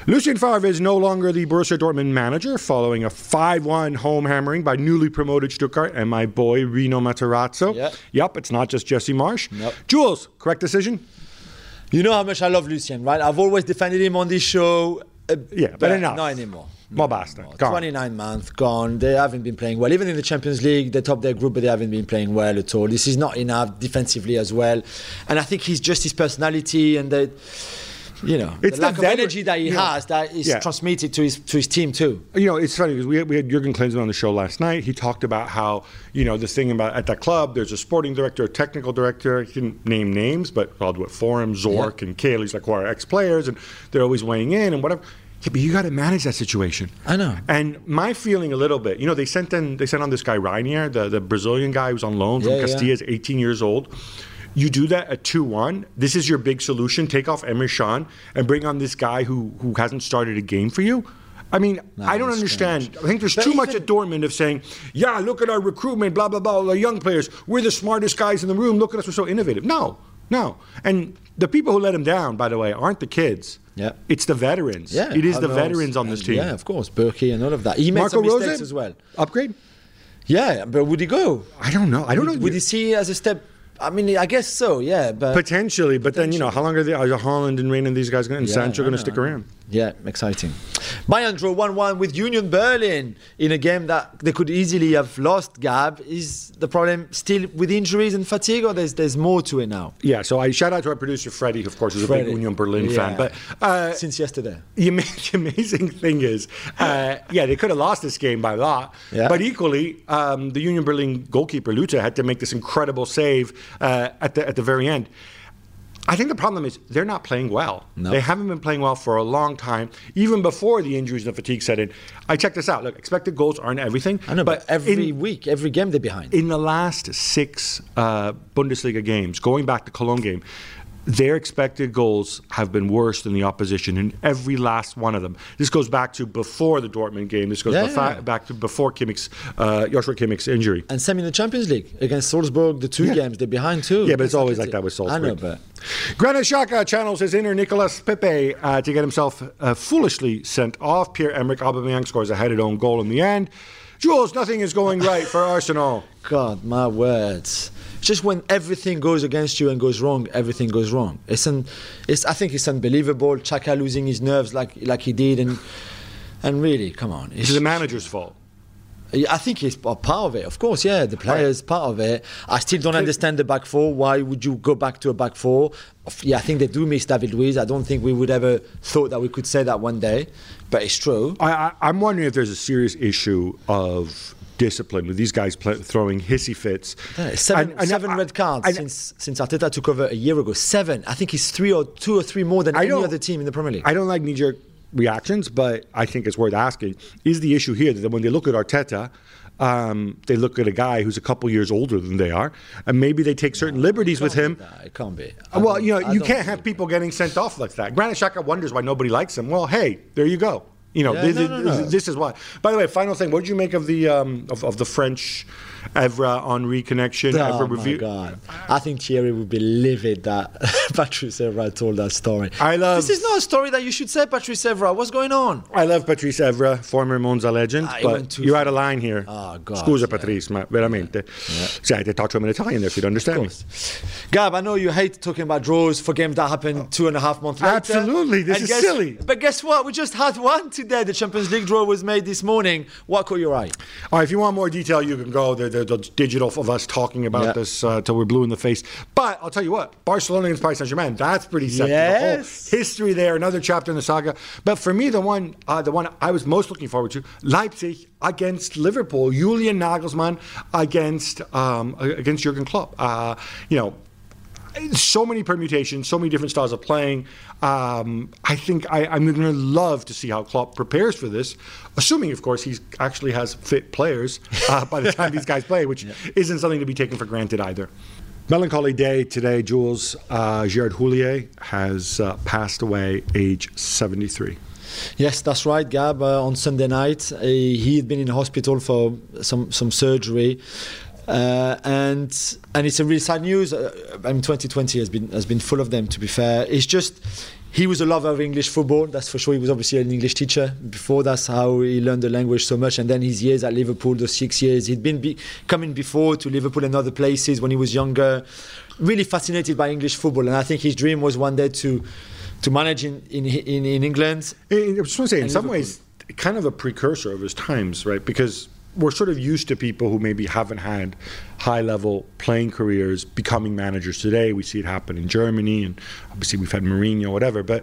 Lucien Favre is no longer the Borussia Dortmund manager following a five one home hammering by newly promoted Stuttgart and my boy Rino Matarazzo. Yep, yep it's not just Jesse Marsch. Nope. Jules, correct decision? You know how much I love Lucien, right? I've always defended him on this show. Uh, yeah, but, but enough. Not anymore. More basta. No, Gone. twenty-nine months, gone. They haven't been playing well. Even in the Champions League, they top their group, but they haven't been playing well at all. This is not enough defensively as well. And I think he's just his personality and the, you know, it's the lack the of veteran- energy that he yeah. has that is Yeah. transmitted to his to his team too. You know, it's funny because we had, we had Jurgen Klinsmann on the show last night. He talked about how, you know, the thing about at that club, there's a sporting director, a technical director. He didn't name names, but I'll do it for him. Zorc Yeah. and Kaylee's like, who are ex-players, and they're always weighing in and whatever. Yeah, but you got to manage that situation. I know. And my feeling a little bit, you know, they sent in, they sent on this guy Reinier, the, the Brazilian guy who's on loan from Yeah, yeah. Castilla, is eighteen years old. You do that at two one. This is your big solution. Take off Emre Can and bring on this guy who who hasn't started a game for you. I mean, No, I don't it's understand. strange. I think there's But too much even- at Dortmund of saying, yeah, look at our recruitment, blah, blah, blah, the young players. We're the smartest guys in the room. Look at us. We're so innovative. No, no. And the people who let him down, by the way, aren't the kids. Yeah. It's the veterans. Yeah, It is the Hummels veterans on this and- team. Yeah, of course, Berkey and all of that. He made Marco some mistakes Rose as well. Upgrade? Yeah, but would he go? I don't know. I don't would, know. Would he see it as a step? I mean, I guess so. Yeah, but Potentially, but then, you know, how long are, they, are Haaland and Rain and these guys going and Yeah, Sancho I going to know, stick I know. around? Yeah, exciting. Bayern drew one one with Union Berlin in a game that they could easily have lost, Gab. Is the problem still with injuries and fatigue, or there's there's more to it now? Yeah, so I shout out to our producer, Freddie, who, of course, is a big Freddie. Union Berlin Yeah. fan. But uh, Since yesterday. the ama- the amazing thing is, uh, yeah, they could have lost this game by a lot. Yeah. But equally, um, the Union Berlin goalkeeper, Lute, had to make this incredible save uh, at the at the very end. I think the problem is they're not playing well. No. They haven't been playing well for a long time, even before the injuries and the fatigue set in. I checked this out. Look, expected goals aren't everything. I know, but, every in- week, every game they're behind. In the last six uh, Bundesliga games, going back to Cologne game, their expected goals have been worse than the opposition in every last one of them. This goes back to before the Dortmund game. This goes Yeah, befa- yeah. back to before Kimmich's, uh, Joshua Kimmich's injury. And same in the Champions League against Salzburg, the two Yeah. games they're behind too. Yeah, but it's That's always like like that with I Salzburg. know, but Granit Xhaka channels his inner Nicolas Pepe uh, to get himself uh, foolishly sent off. Pierre-Emerick Aubameyang scores a headed own goal in the end. Jules, nothing is going right for Arsenal. God, my words. Just when everything goes against you and goes wrong, everything goes wrong. It's un, it's. I think it's unbelievable. Xhaka losing his nerves like like he did, and and really, come on. This is the manager's fault. I think he's a part of it, of course. Yeah, the players part of it. I still don't understand the back four. Why would you go back to a back four? Yeah, I think they do miss David Luiz. I don't think we would ever thought that we could say that one day, but it's true. I, I, I'm wondering if there's a serious issue of discipline with these guys play, throwing hissy fits. Yeah, seven And- and seven I- red cards I- since since Arteta took over a year ago. Seven. I think he's three or two or three more than I any don't- other team in the Premier League. I don't like knee-jerk reactions, but I think it's worth asking. Is the issue here that when they look at Arteta, um, they look at a guy who's a couple years older than they are, and maybe they take certain liberties with him? Nah, it can't be. I Well, don't- you know, I you don't can't have believe people getting sent off like that. Granit Xhaka wonders why nobody likes him. Well, hey, there you go. You know, Yeah, this, no, no, no. this is why. By the way, final thing. What did you make of the um, of, of the French Evra Henry connection? Oh Evra my review? God! I think Thierry would be livid that Patrice Evra told that story. I love- This is not a story that you should say, Patrice Evra. What's going on? I love Patrice Evra, former Monza legend, Ah, he went but too you're far. out of line here. Oh, God, Scusa, yeah. Patrice, ma veramente. Sai, they talk to him in Italian there, so you'd understand me. Gab, I know you hate talking about draws for games that happened two and a half months later. Absolutely, this And is guess- silly. But guess what? We just had one today. The Champions League draw was made this morning. What caught your eye? All right, if you want more detail, you can go. There, there's digital of us talking about Yeah. this uh, till we're blue in the face. But I'll tell you what, Barcelona against Paris Saint-Germain, that's pretty set. Yes. The whole history there, another chapter in the saga. But for me, the one, uh, the one I was most looking forward to, Leipzig against Liverpool, Julian Nagelsmann against um, against Jurgen Klopp. Uh, you know. So many permutations, so many different styles of playing. Um, I think I, I'm going to love to see how Klopp prepares for this, assuming, of course, he actually has fit players uh, by the time these guys play, which yeah. isn't something to be taken for granted either. Melancholy day today, Jules. Uh, Gerard Houllier has uh, passed away, age seventy-three. Yes, that's right, Gab. Uh, on Sunday night, uh, he had been in hospital for some, some surgery. Uh, and and it's a really sad news. Uh, I mean, twenty twenty has been has been full of them. To be fair, it's just he was a lover of English football, that's for sure. He was obviously an English teacher before. That's how he learned the language so much. And then his years at Liverpool, those six years, he'd been be- coming before to Liverpool and other places when he was younger. Really fascinated by English football. And I think his dream was one day to to manage in, in, in, in England. I just want to say, in some Liverpool. ways, kind of a precursor of his times, right? Because we're sort of used to people who maybe haven't had high-level playing careers becoming managers today. We see it happen in Germany, and obviously we've had Mourinho, whatever. But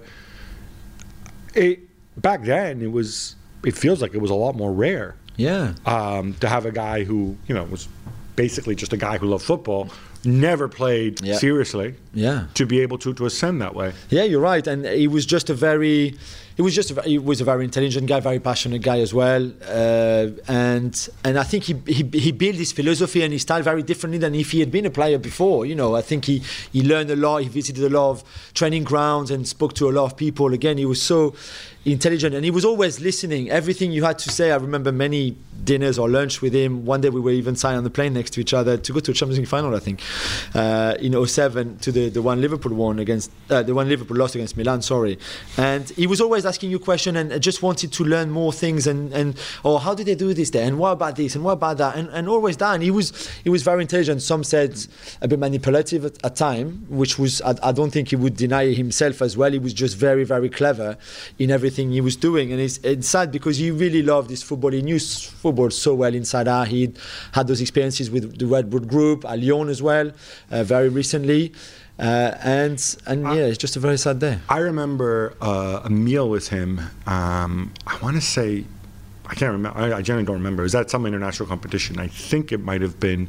it, back then, it was. It feels like it was a lot more rare. Yeah. Um, to have a guy who, you know, was basically just a guy who loved football, never played Yeah. seriously. Yeah. To be able to to ascend that way. Yeah, you're right. And he was just a very, he was just, a, he was a very intelligent guy, very passionate guy as well. Uh, and and I think he, he he built his philosophy and his style very differently than if he had been a player before. You know, I think he, he learned a lot. He visited a lot of training grounds and spoke to a lot of people. Again, he was so intelligent and he was always listening. Everything you had to say, I remember many dinners or lunch with him. One day we were even sat on the plane next to each other to go to a Champions League final, I think, uh, in oh seven to the, the one Liverpool won against, uh, the one Liverpool lost against Milan, sorry. And he was always asking you questions and just wanted to learn more things and, and oh, how did they do this there? And what about this? And what about that? And, and always that. And he was, he was very intelligent. Some said a bit manipulative at, at time, which was, I, I don't think he would deny himself as well. He was just very, very clever in everything he was doing. And it's, it's sad because he really loved this football. He knew football so well inside out. He had those experiences with the Red Bull Group, at Lyon as well, uh, very recently. Uh, and and yeah, it's just a very sad day. I remember uh, a meal with him. Um, I want to say, I can't remember. I, I generally don't remember. It was at some international competition. I think it might have been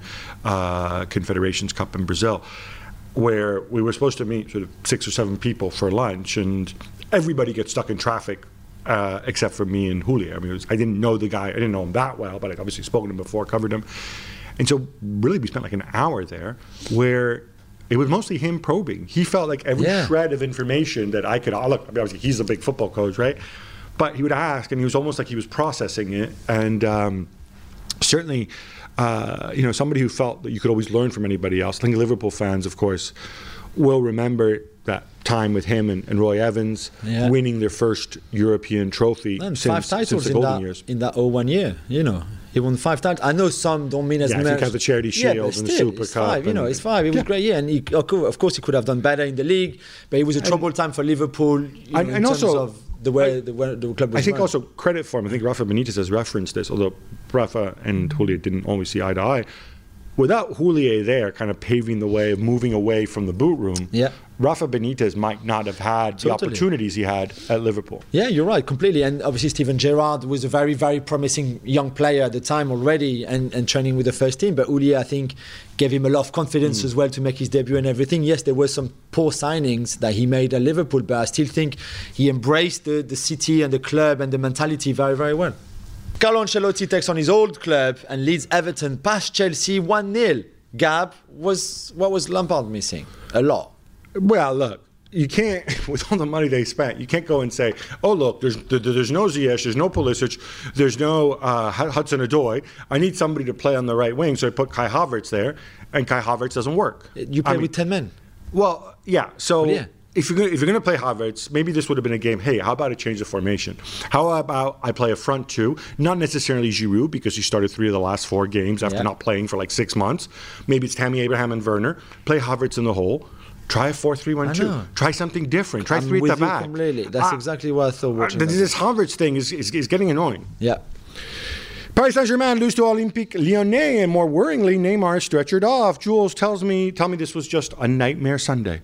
uh, Confederations Cup in Brazil, where we were supposed to meet sort of six or seven people for lunch, and everybody gets stuck in traffic. Uh, except for me and Julia. I mean, it was, I didn't know the guy. I didn't know him that well, but I'd obviously spoken to him before, covered him. And so really we spent like an hour there where it was mostly him probing. He felt like every Yeah. shred of information that I could, oh, look, I mean, obviously he's a big football coach, right? But he would ask and he was almost like he was processing it. And um, certainly, uh, you know, somebody who felt that you could always learn from anybody else. I think Liverpool fans, of course, will remember that time with him and, and Roy Evans Yeah. winning their first European trophy And since, five titles since the in golden that, years. in that oh one year, you know. He won five titles. I know some don't mean as Yeah, if much. you count the Charity Yeah, Shield but and the still, Super it's Cup Five, you know, and- it's five. It was Yeah. great, yeah. And he, of course, he could have done better in the league, but it was a troubled time for Liverpool. You know, And- in and terms also, of the way I- the, way the club was I think run. also credit for him. I think Rafa Benitez has referenced this, although Rafa and Julia didn't always see eye to eye. Without Julia there kind of paving the way of moving away from the boot room, Yeah. Rafa Benitez might not have had the Totally. opportunities he had at Liverpool. Yeah, you're right, completely. And obviously, Steven Gerrard was a very, very promising young player at the time already and, and training with the first team. But Uli, I think, gave him a lot of confidence Mm. as well to make his debut and everything. Yes, there were some poor signings that he made at Liverpool, but I still think he embraced the, the city and the club and the mentality very, very well. Carlo Ancelotti takes on his old club and leads Everton past Chelsea one nil. Gab, was what was Lampard missing? A lot. Well, look, you can't, with all the money they spent, you can't go and say, oh, look, there's there, there's no Ziyech, there's no Pulisic, there's no uh, Hudson-Odoi. I need somebody to play on the right wing, so I put Kai Havertz there, and Kai Havertz doesn't work. You play I mean, with ten men. Well, yeah. So Well, yeah. if you're gonna, if you're going to play Havertz, maybe this would have been a game. Hey, how about I change the formation? How about I play a front two? Not necessarily Giroud because he started three of the last four games after Yeah. not playing for like six months. Maybe it's Tammy Abraham and Werner. Play Havertz in the hole. Try a four three one two. know. Try something different. Try I'm three with at the you back. completely. That's Ah, exactly what I thought. uh, Watching that. this Havertz thing is, is, is getting annoying. Yeah. Paris Saint-Germain lose to Olympique Lyonnais, and more worryingly, Neymar stretchered off. Jules tells me, tell me this was just a nightmare Sunday.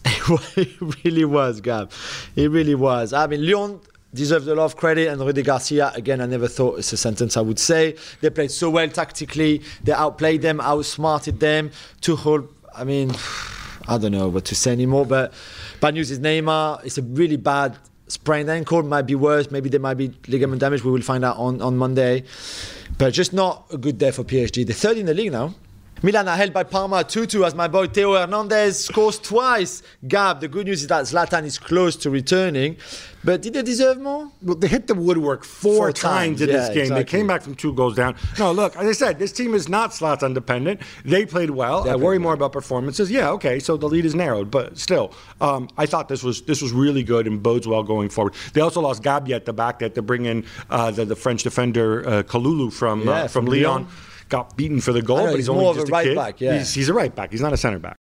It really was, Gab. It really was. I mean, Lyon deserved a lot of credit, and Rudy Garcia, again, I never thought it's a sentence I would say. They played so well tactically. They outplayed them, outsmarted them. Tuchel, I mean, I don't know what to say anymore, but bad news is Neymar. It's a really bad sprained ankle. Might be worse. Maybe there might be ligament damage. We will find out on, on Monday. But just not a good day for P S G. They're third in the league now. Milan are held by Parma two two as my boy Theo Hernandez scores twice. Gab, the good news is that Zlatan is close to returning. But did they deserve more? Well, they hit the woodwork four, Four times, times, in yeah, this game. exactly. They came back from two goals down. No, look, as I said, this team is not Zlatan dependent. They played well. They I played worry well. more about performances. Yeah, okay, so the lead is narrowed, but still, um, I thought this was this was really good and bodes well going forward. They also lost Gabi at the back. They had to bring in uh, the, the French defender uh, Kalulu from Yeah, uh, from, from Lyon. Lyon. Got beaten for the goal, I know, but he's he's only more of just a right kid. back, yeah. He's, he's a right back. He's not a center back.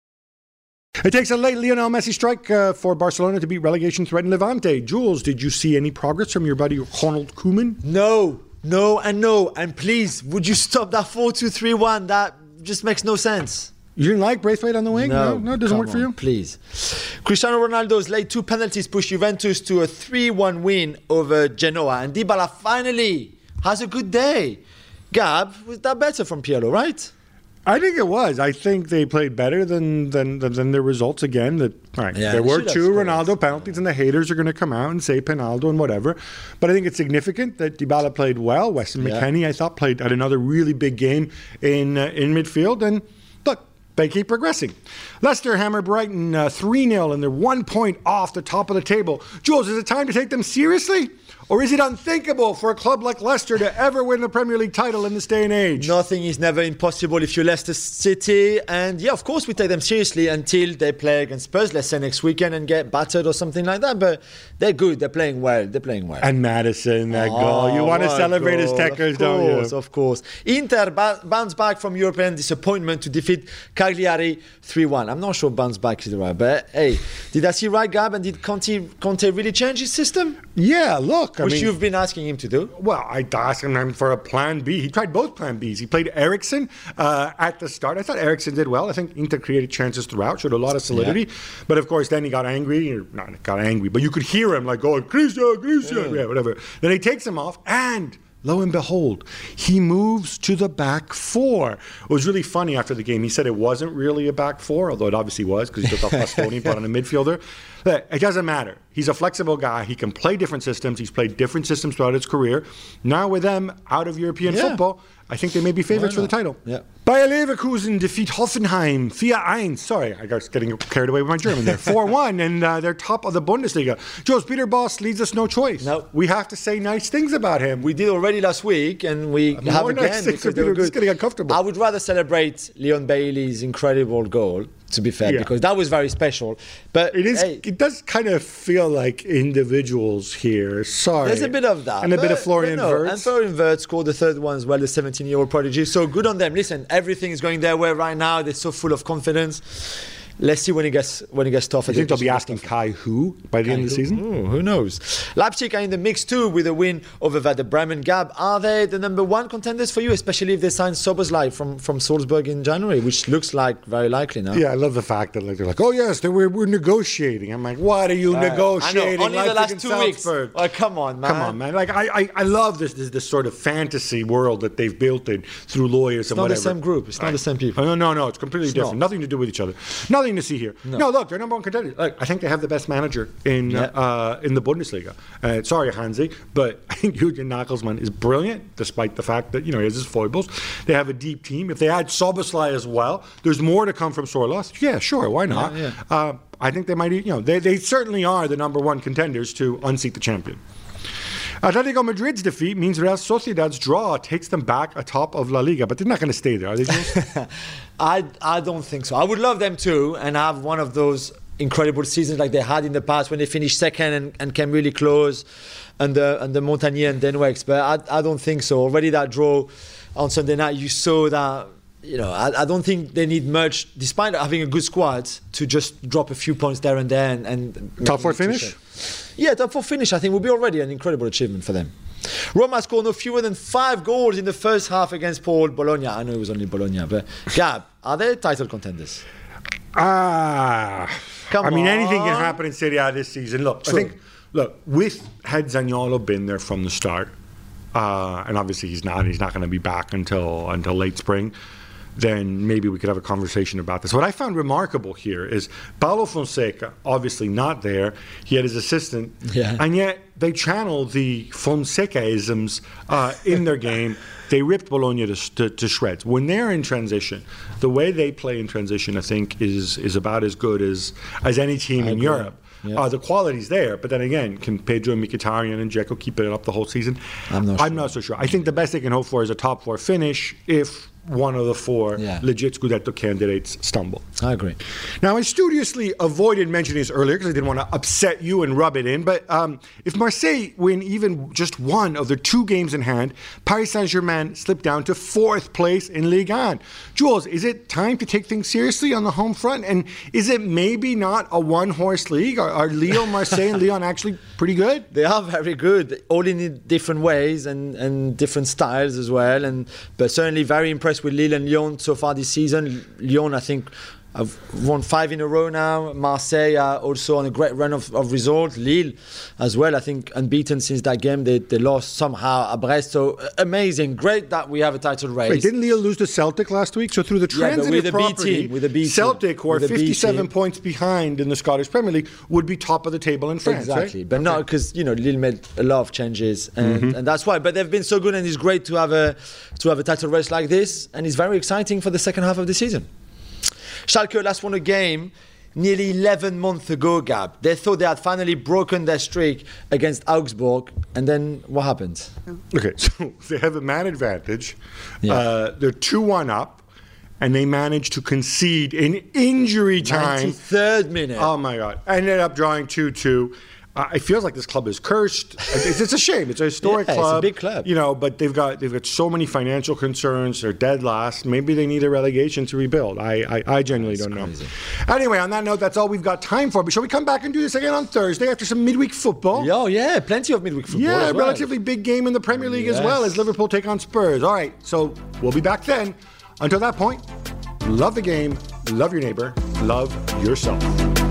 It takes a late Lionel Messi strike uh, for Barcelona to beat relegation-threatened Levante. Jules, did you see any progress from your buddy Ronald Koeman? No, no, and no. And please, would you stop that four two three one? That just makes no sense. You didn't like Braithwaite on the wing? No, no, it doesn't come work for on, you? Please. Cristiano Ronaldo's late two penalties pushed Juventus to a three one win over Genoa. And Dybala finally has a good day. Gab, was that better from Pirlo, right? I think it was. I think they played better than than than, than their results again. That right. Yeah, there they were should have two scored. Ronaldo penalties, and the haters are going to come out and say Penaldo and whatever. But I think it's significant that Dybala played well. Weston Yeah. McKennie, I thought, played had another really big game in uh, in midfield. And look, they keep progressing. Leicester hammer Brighton uh, three nil, and they're one point off the top of the table. Jules, is it time to take them seriously? Or is it unthinkable for a club like Leicester to ever win the Premier League title in this day and age? Nothing is never impossible if you're Leicester City. And yeah, of course, we take them seriously until they play against Spurs, let's say next weekend, and get battered or something like that. But they're good. They're playing well. They're playing well. And Madison, that goal. You want to what celebrate his goal. techers, don't you? Of course, of course. Inter ba- bounced back from European disappointment to defeat Cagliari three one. I'm not sure bounce back is the right, but hey, did I see right, Gab? And did Conte, Conte really change his system? Yeah, look. I Which mean, you've been asking him to do. Well, I asked him for a plan B. He tried both plan Bs. He played Eriksson uh, at the start. I thought Eriksson did well. I think Inter created chances throughout, showed a lot of solidity. Yeah. But of course, then he got angry. Or not got angry, but you could hear him like going, Christian, Christian, yeah. yeah, whatever. Then he takes him off, and lo and behold, he moves to the back four. It was really funny after the game. He said it wasn't really a back four, although it obviously was because he took off Bastoni and put on a midfielder. But it doesn't matter. He's a flexible guy. He can play different systems. He's played different systems throughout his career. Now with them out of European Yeah. football, I think they may be favorites for the title. Yeah. Bayer Leverkusen defeat Hoffenheim four one. Sorry, I was getting carried away with my German there. four one, and uh, they're top of the Bundesliga. Jules, Peter Bosz leaves us no choice. No. We have to say nice things about him. We did already last week, and we More have nice again things because they are were just good. getting uncomfortable. I would rather celebrate Leon Bailey's incredible goal, to be fair, Yeah. because that was very special. But It is. hey, It does kind of feel like individuals here. Sorry, there's a bit of that. and a bit of but- Florian but no, Wirtz. And Florian Wirtz scored the third one as well, the seventeen-year-old prodigy. So good on them. Listen, everything is going their way right now. They're so full of confidence. Let's see when it gets when it gets tougher. I think they'll be asking Kai who by the end of the season. Ooh, who knows? Leipzig are in the mix too with a win over Werder Bremen. Gab, are they the number one contenders for you, especially if they sign Soboslai from, from Salzburg in January, which looks like very likely now? Yeah, I love the fact that like, they're like, oh yes, they were, we're negotiating. I'm like, what are you Uh, I negotiating? know, only the Leipzig last and two weeks. Salzburg? Oh, come on, man. Come on, man. Like I, I, I love this, this this sort of fantasy world that they've built in through lawyers It's and not whatever. the same group. It's not the same people. Oh, no, no, no. It's completely different. not. Nothing to do with each other. Nothing to see here. No, look, they're number one contenders. Like, I think they have the best manager in Yeah. uh, in the Bundesliga. Uh, sorry, Hansi, but I think Julian Nagelsmann is brilliant, despite the fact that you know he has his foibles. They have a deep team. If they add Soboslai as well, there's more to come from Sorloth. Yeah, sure, why not? Yeah, Uh, I think they might. You know, they they certainly are the number one contenders to unseat the champion. Atletico Madrid's defeat means Real Sociedad's draw takes them back atop of La Liga, but they're not going to stay there, are they, Jules? I, I don't think so. I would love them to and have one of those incredible seasons like they had in the past when they finished second and, and came really close under, under Montagnier and Denwex. But I, I don't think so. Already that draw on Sunday night, you saw that, you know, I, I don't think they need much, despite having a good squad, to just drop a few points there and there. And, and Top four make it finish? short. Yeah, top four finish, I think, would be already an incredible achievement for them. Roma scored no fewer than five goals in the first half against Paul Bologna. I know it was only Bologna, but Gab, are they title contenders? Ah, Come I mean, anything on. can happen in Serie A this season. Look, True. I think, look, with had Zaniolo been there from the start, uh, and obviously he's not, he's not going to be back until until late spring. then maybe we could have a conversation about this. What I found remarkable here is Paulo Fonseca, obviously not there. He had his assistant, yeah. and yet they channeled the Fonsecaisms uh, in their game. They ripped Bologna to, to, to shreds. When they're in transition, the way they play in transition, I think, is is about as good as, as any team I in agree. Europe. Yeah. Uh, the quality's there, but then again, can Pedro Mkhitaryan and Dzeko keep it up the whole season? I'm not I'm sure. not so sure. I think the best they can hope for is a top four finish if one of the four Yeah. legit Scudetto candidates stumble. I agree. Now, I studiously avoided mentioning this earlier because I didn't want to upset you and rub it in, but um, if Marseille win even just one of their two games in hand, Paris Saint-Germain slip down to fourth place in Ligue one. Jules, is it time to take things seriously on the home front? And is it maybe not a one-horse league? Are, are Lyon, Marseille, and Lyon actually pretty good? They are very good, all in different ways and, and different styles as well. And but certainly very impressed with Lille and Lyon so far this season. Lyon, I think, have won five in a row now. Marseille are also on a great run of, of results. Lille as well, I think, unbeaten since that game. They, they lost somehow at Brest. So uh, amazing. Great that we have a title race. Wait, didn't Lille lose to Celtic last week? So through the Yeah, but transitive with a B property, team, with a B team. Celtic, who are With a B fifty-seven team. points behind in the Scottish Premier League, would be top of the table in France, Exactly, right? but not because you know Lille made a lot of changes, and, Mm-hmm. and that's why. But they've been so good, and it's great to have a to have a title race like this, and it's very exciting for the second half of the season. Schalke last won a game nearly eleven months ago, Gab. They thought they had finally broken their streak against Augsburg, and then what happened? Okay, so they have a man advantage. Yeah. Uh, they're two one up, and they managed to concede in injury time. ninety-third minute. Oh, my God. Ended up drawing two two. Uh, it feels like this club is cursed. It's, it's a shame. It's a historic Yeah, it's a club. big club. You know, but they've got they've got so many financial concerns. They're dead last. Maybe they need a relegation to rebuild. I I, I genuinely That's don't crazy. know. Anyway, on that note, that's all we've got time for. But shall we come back and do this again on Thursday after some midweek football? Yo, yeah, plenty of midweek football. Yeah, as a well. relatively big game in the Premier League as Yes. well as Liverpool take on Spurs. All right, so we'll be back then. Until that point, love the game, love your neighbor, love yourself.